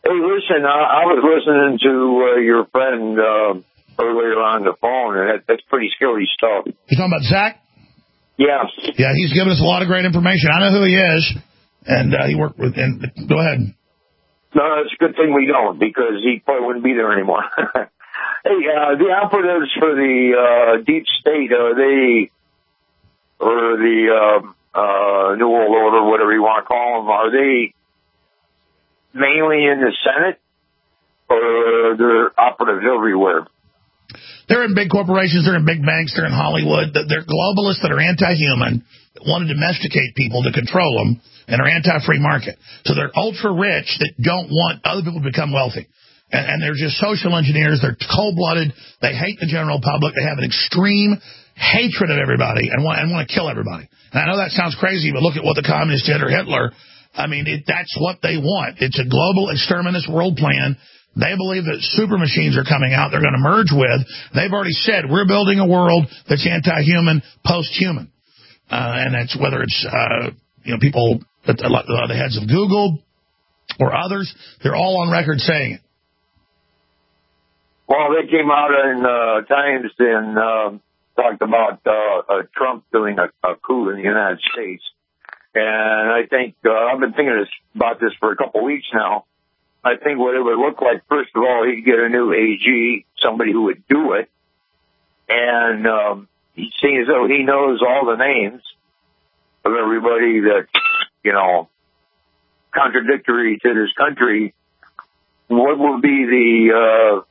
Hey, listen, I, I was listening to uh, your friend uh, earlier on the phone, and that, that's pretty scary stuff. You talking about Zach? Yeah. Yeah, he's given us a lot of great information. I know who he is, and uh, he worked with... And go ahead. No, it's a good thing we don't, because he probably wouldn't be there anymore. Hey, uh, the operatives for the uh, deep state, are they, or the uh, uh, New World Order, whatever you want to call them, are they mainly in the Senate, or they're operatives everywhere? They're in big corporations, they're in big banks, they're in Hollywood. They're globalists that are anti-human, that want to domesticate people to control them, and are anti-free market. So they're ultra-rich that don't want other people to become wealthy. And, and they're just social engineers. They're cold-blooded. They hate the general public. They have an extreme hatred of everybody and want, and want to kill everybody. And I know that sounds crazy, but look at what the communists did or Hitler. I mean, it, that's what they want. It's a global exterminist world plan. They believe that super machines are coming out they're going to merge with. They've already said, we're building a world that's anti-human, post-human. Uh, and that's whether it's, uh, you know, people, the, the heads of Google or others, they're all on record saying it. Well, they came out in uh, Times and uh, talked about uh, uh, Trump doing a, a coup in the United States. And I think, uh, I've been thinking this, about this for a couple of weeks now. I think what it would look like, first of all, he'd get a new A G, somebody who would do it. And um, he seems as though he knows all the names of everybody that, you know, contradictory to this country. What would be the... Uh,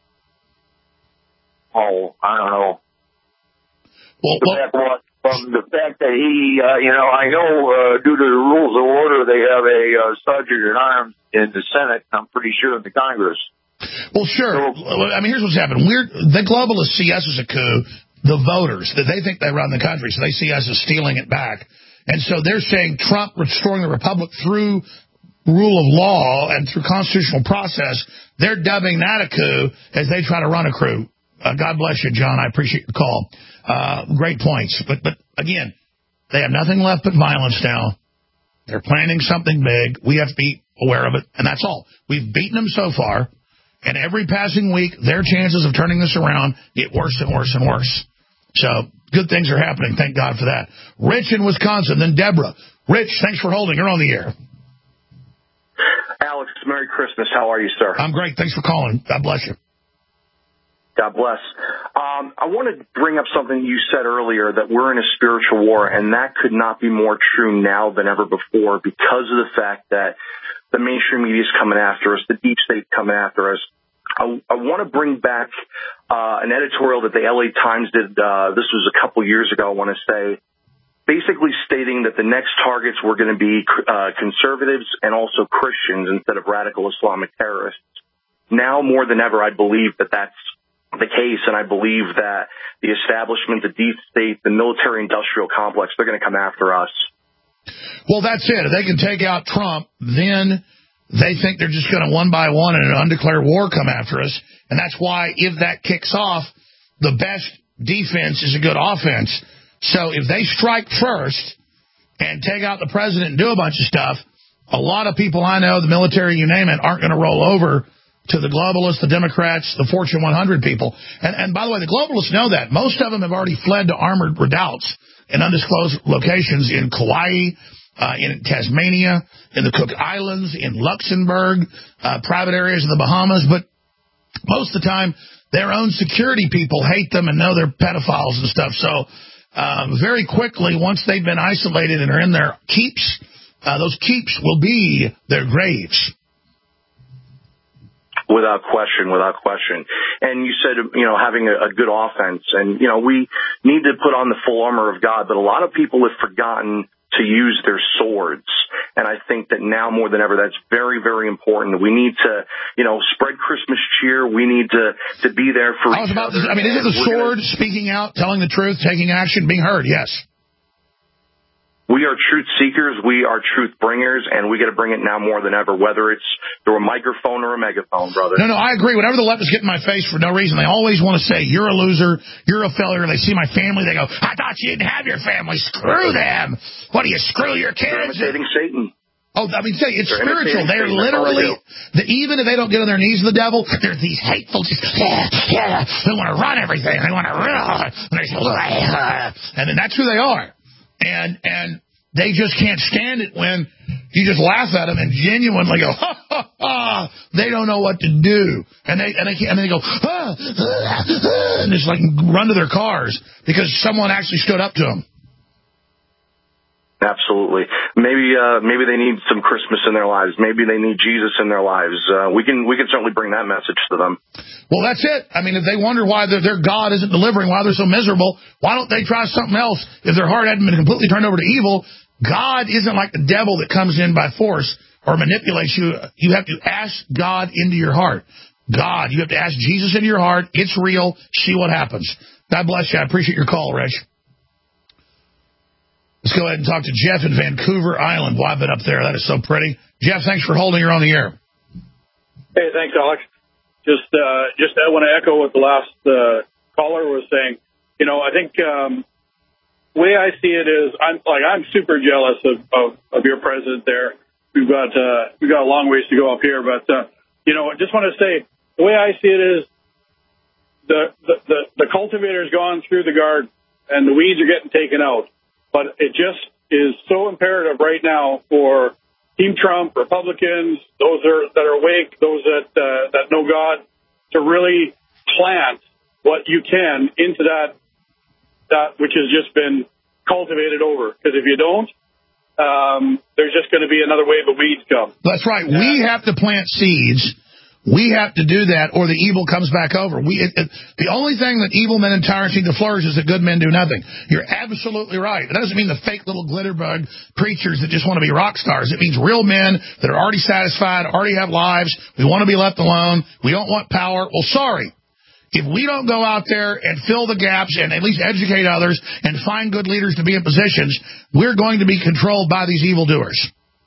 Oh, I don't know. Well, the, fact, well, from the fact that he, uh, you know, I know uh, due to the rules of order, they have a uh, sergeant at arms in the Senate. I'm pretty sure in the Congress. Well, sure. So, I mean, here's what's happened. We're the globalists see us as a coup. The voters, that they think they run the country, so they see us as stealing it back. And so they're saying Trump restoring the republic through rule of law and through constitutional process. They're dubbing that a coup as they try to run a coup. Uh, God bless you, John. I appreciate your call. Uh, great points. But, but again, they have nothing left but violence now. They're planning something big. We have to be aware of it, and that's all. We've beaten them so far, and every passing week, their chances of turning this around get worse and worse and worse. So good things are happening. Thank God for that. Rich in Wisconsin, then Deborah. Rich, thanks for holding. You're on the air. Alex, Merry Christmas. How are you, sir? I'm great. Thanks for calling. God bless you. God bless. Um, I want to bring up something you said earlier, that we're in a spiritual war, and that could not be more true now than ever before because of the fact that the mainstream media is coming after us, the deep state coming after us. I, I want to bring back uh, an editorial that the L A Times did. Uh, this was a couple years ago, I want to say, basically stating that the next targets were going to be uh, conservatives and also Christians instead of radical Islamic terrorists. Now more than ever, I believe that that's the case, and I believe that the establishment, the deep state, the military-industrial complex, they're going to come after us. Well, that's it. If they can take out Trump, then they think they're just going to one by one in an undeclared war come after us, and that's why if that kicks off, the best defense is a good offense. So if they strike first and take out the president and do a bunch of stuff, a lot of people I know, the military, you name it, aren't going to roll over to the globalists, the Democrats, the Fortune one hundred people. And, and by the way, the globalists know that. Most of them have already fled to armored redoubts in undisclosed locations in Kauai, uh, in Tasmania, in the Cook Islands, in Luxembourg, uh, private areas in the Bahamas. But most of the time, their own security people hate them and know they're pedophiles and stuff. So um, very quickly, once they've been isolated and are in their keeps, uh, those keeps will be their graves. Without question, without question. And you said, you know, having a, a good offense. And, you know, we need to put on the full armor of God, but a lot of people have forgotten to use their swords. And I think that now more than ever, that's very, very important. We need to, you know, spread Christmas cheer. We need to, to be there for I was each about other. To, I mean, isn't the sword gonna, speaking out, telling the truth, taking action, being heard? Yes. We are truth seekers, we are truth bringers, and we got to bring it now more than ever, whether it's through a microphone or a megaphone, brother. No, no, I agree. Whenever the leftists get in my face for no reason, they always want to say, you're a loser, you're a failure. They see my family, they go, I thought you didn't have your family. Screw them. What do you, screw your kids? They're imitating Satan. Oh, I mean, say it's They're spiritual. They're literally, the, even if they don't get on their knees to the devil, they're these hateful, just, yeah, yeah, they want to run everything. They want to, and then that's who they are. And, and they just can't stand it when you just laugh at them and genuinely go, ha, ha, ha. They don't know what to do. And they, and they, and they go, ha, ha, ha, and just like run to their cars because someone actually stood up to them. Absolutely. Maybe uh, maybe they need some Christmas in their lives. Maybe they need Jesus in their lives. Uh, we can we can certainly bring that message to them. Well, that's it. I mean, if they wonder why their, their God isn't delivering, why they're so miserable, why don't they try something else? If their heart hadn't been completely turned over to evil, God isn't like the devil that comes in by force or manipulates you. You have to ask God into your heart. God, you have to ask Jesus into your heart. It's real. See what happens. God bless you. I appreciate your call, Reg. Let's go ahead and talk to Jeff in Vancouver Island. Well, I've been up there. That is so pretty. Jeff, thanks for holding. You're on the air. Hey, thanks, Alex. Just, uh, just I want to echo what the last uh, caller was saying. You know, I think um, the way I see it is, I'm like I'm super jealous of, of, of your president there. We've got uh, we've got a long ways to go up here, but uh, you know, I just want to say the way I see it is the the, the the cultivator's gone through the garden and the weeds are getting taken out. But it just is so imperative right now for Team Trump, Republicans, those are, that are awake, those that uh, that know God, to really plant what you can into that that which has just been cultivated over. Because if you don't, um, there's just going to be another wave of weeds come. That's right. Yeah. We have to plant seeds. We have to do that, or the evil comes back over. We it, it, the only thing that evil men and tyrants need to flourish is that good men do nothing. You're absolutely right. It doesn't mean the fake little glitterbug preachers that just want to be rock stars. It means real men that are already satisfied, already have lives. We want to be left alone. We don't want power. Well, sorry. If we don't go out there and fill the gaps and at least educate others and find good leaders to be in positions, we're going to be controlled by these evildoers.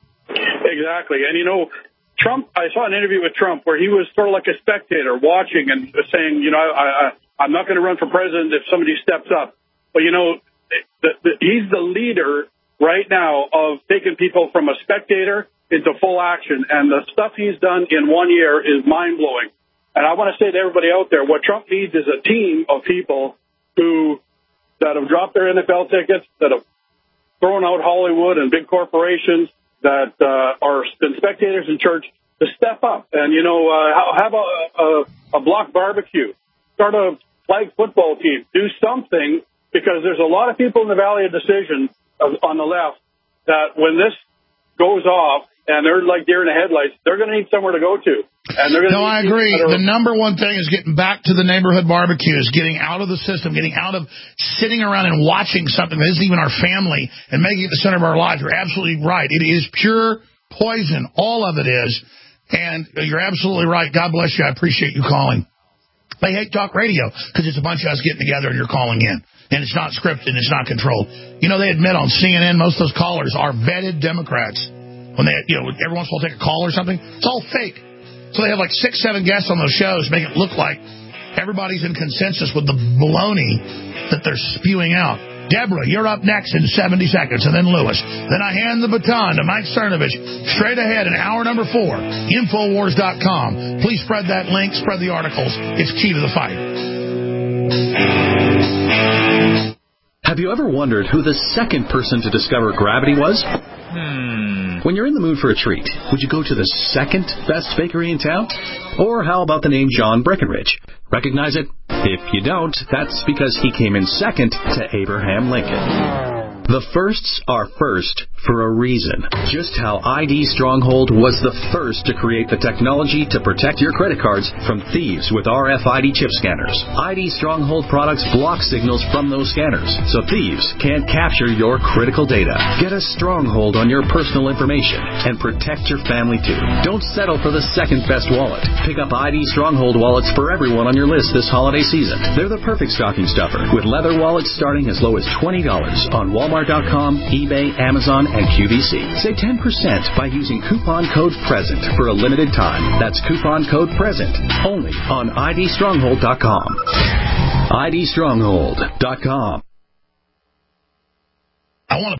Exactly. And, you know, Trump, I saw an interview with Trump where he was sort of like a spectator watching and saying, you know, I, I, I'm not going to run for president if somebody steps up. But, you know, the, the, he's the leader right now of taking people from a spectator into full action. And the stuff he's done in one year is mind-blowing. And I want to say to everybody out there, what Trump needs is a team of people who that have dropped their N F L tickets, that have thrown out Hollywood and big corporations, that uh, are been spectators in church, to step up and, you know, uh, have a, a, a block barbecue, start a flag football team, do something, because there's a lot of people in the Valley of Decision of, on the left that when this goes off and they're like deer in the headlights, they're going to need somewhere to go to. And they're going no, to I agree. The number one thing is getting back to the neighborhood barbecues, getting out of the system, getting out of sitting around and watching something that isn't even our family and making it the center of our lives. You're absolutely right. It is pure poison. All of it is. And you're absolutely right. God bless you. I appreciate you calling. They hate talk radio because it's a bunch of us getting together and you're calling in. And it's not scripted and it's not controlled. You know, they admit on C N N most of those callers are vetted Democrats. When they, you know, every once in a while take a call or something, it's all fake. So they have like six, seven guests on those shows, make it look like everybody's in consensus with the baloney that they're spewing out. Deborah, you're up next in seventy seconds, and then Lewis. Then I hand the baton to Mike Cernovich. Straight ahead in hour number four, Infowars dot com. Please spread that link, spread the articles. It's key to the fight. Have you ever wondered who the second person to discover gravity was? Hmm. When you're in the mood for a treat, would you go to the second best bakery in town? Or how about the name John Breckenridge? Recognize it? If you don't, that's because he came in second to Abraham Lincoln. The firsts are first for a reason. Just how I D Stronghold was the first to create the technology to protect your credit cards from thieves with R F I D chip scanners. I D Stronghold products block signals from those scanners, so thieves can't capture your critical data. Get a stronghold on your personal information and protect your family too. Don't settle for the second best wallet. Pick up I D Stronghold wallets for everyone on your list this holiday season. They're the perfect stocking stuffer, with leather wallets starting as low as twenty dollars on Walmart dot com, eBay, Amazon, and Q V C. Save ten percent by using coupon code PRESENT for a limited time. That's coupon code PRESENT only on I D Stronghold dot com. I D Stronghold dot com. I want to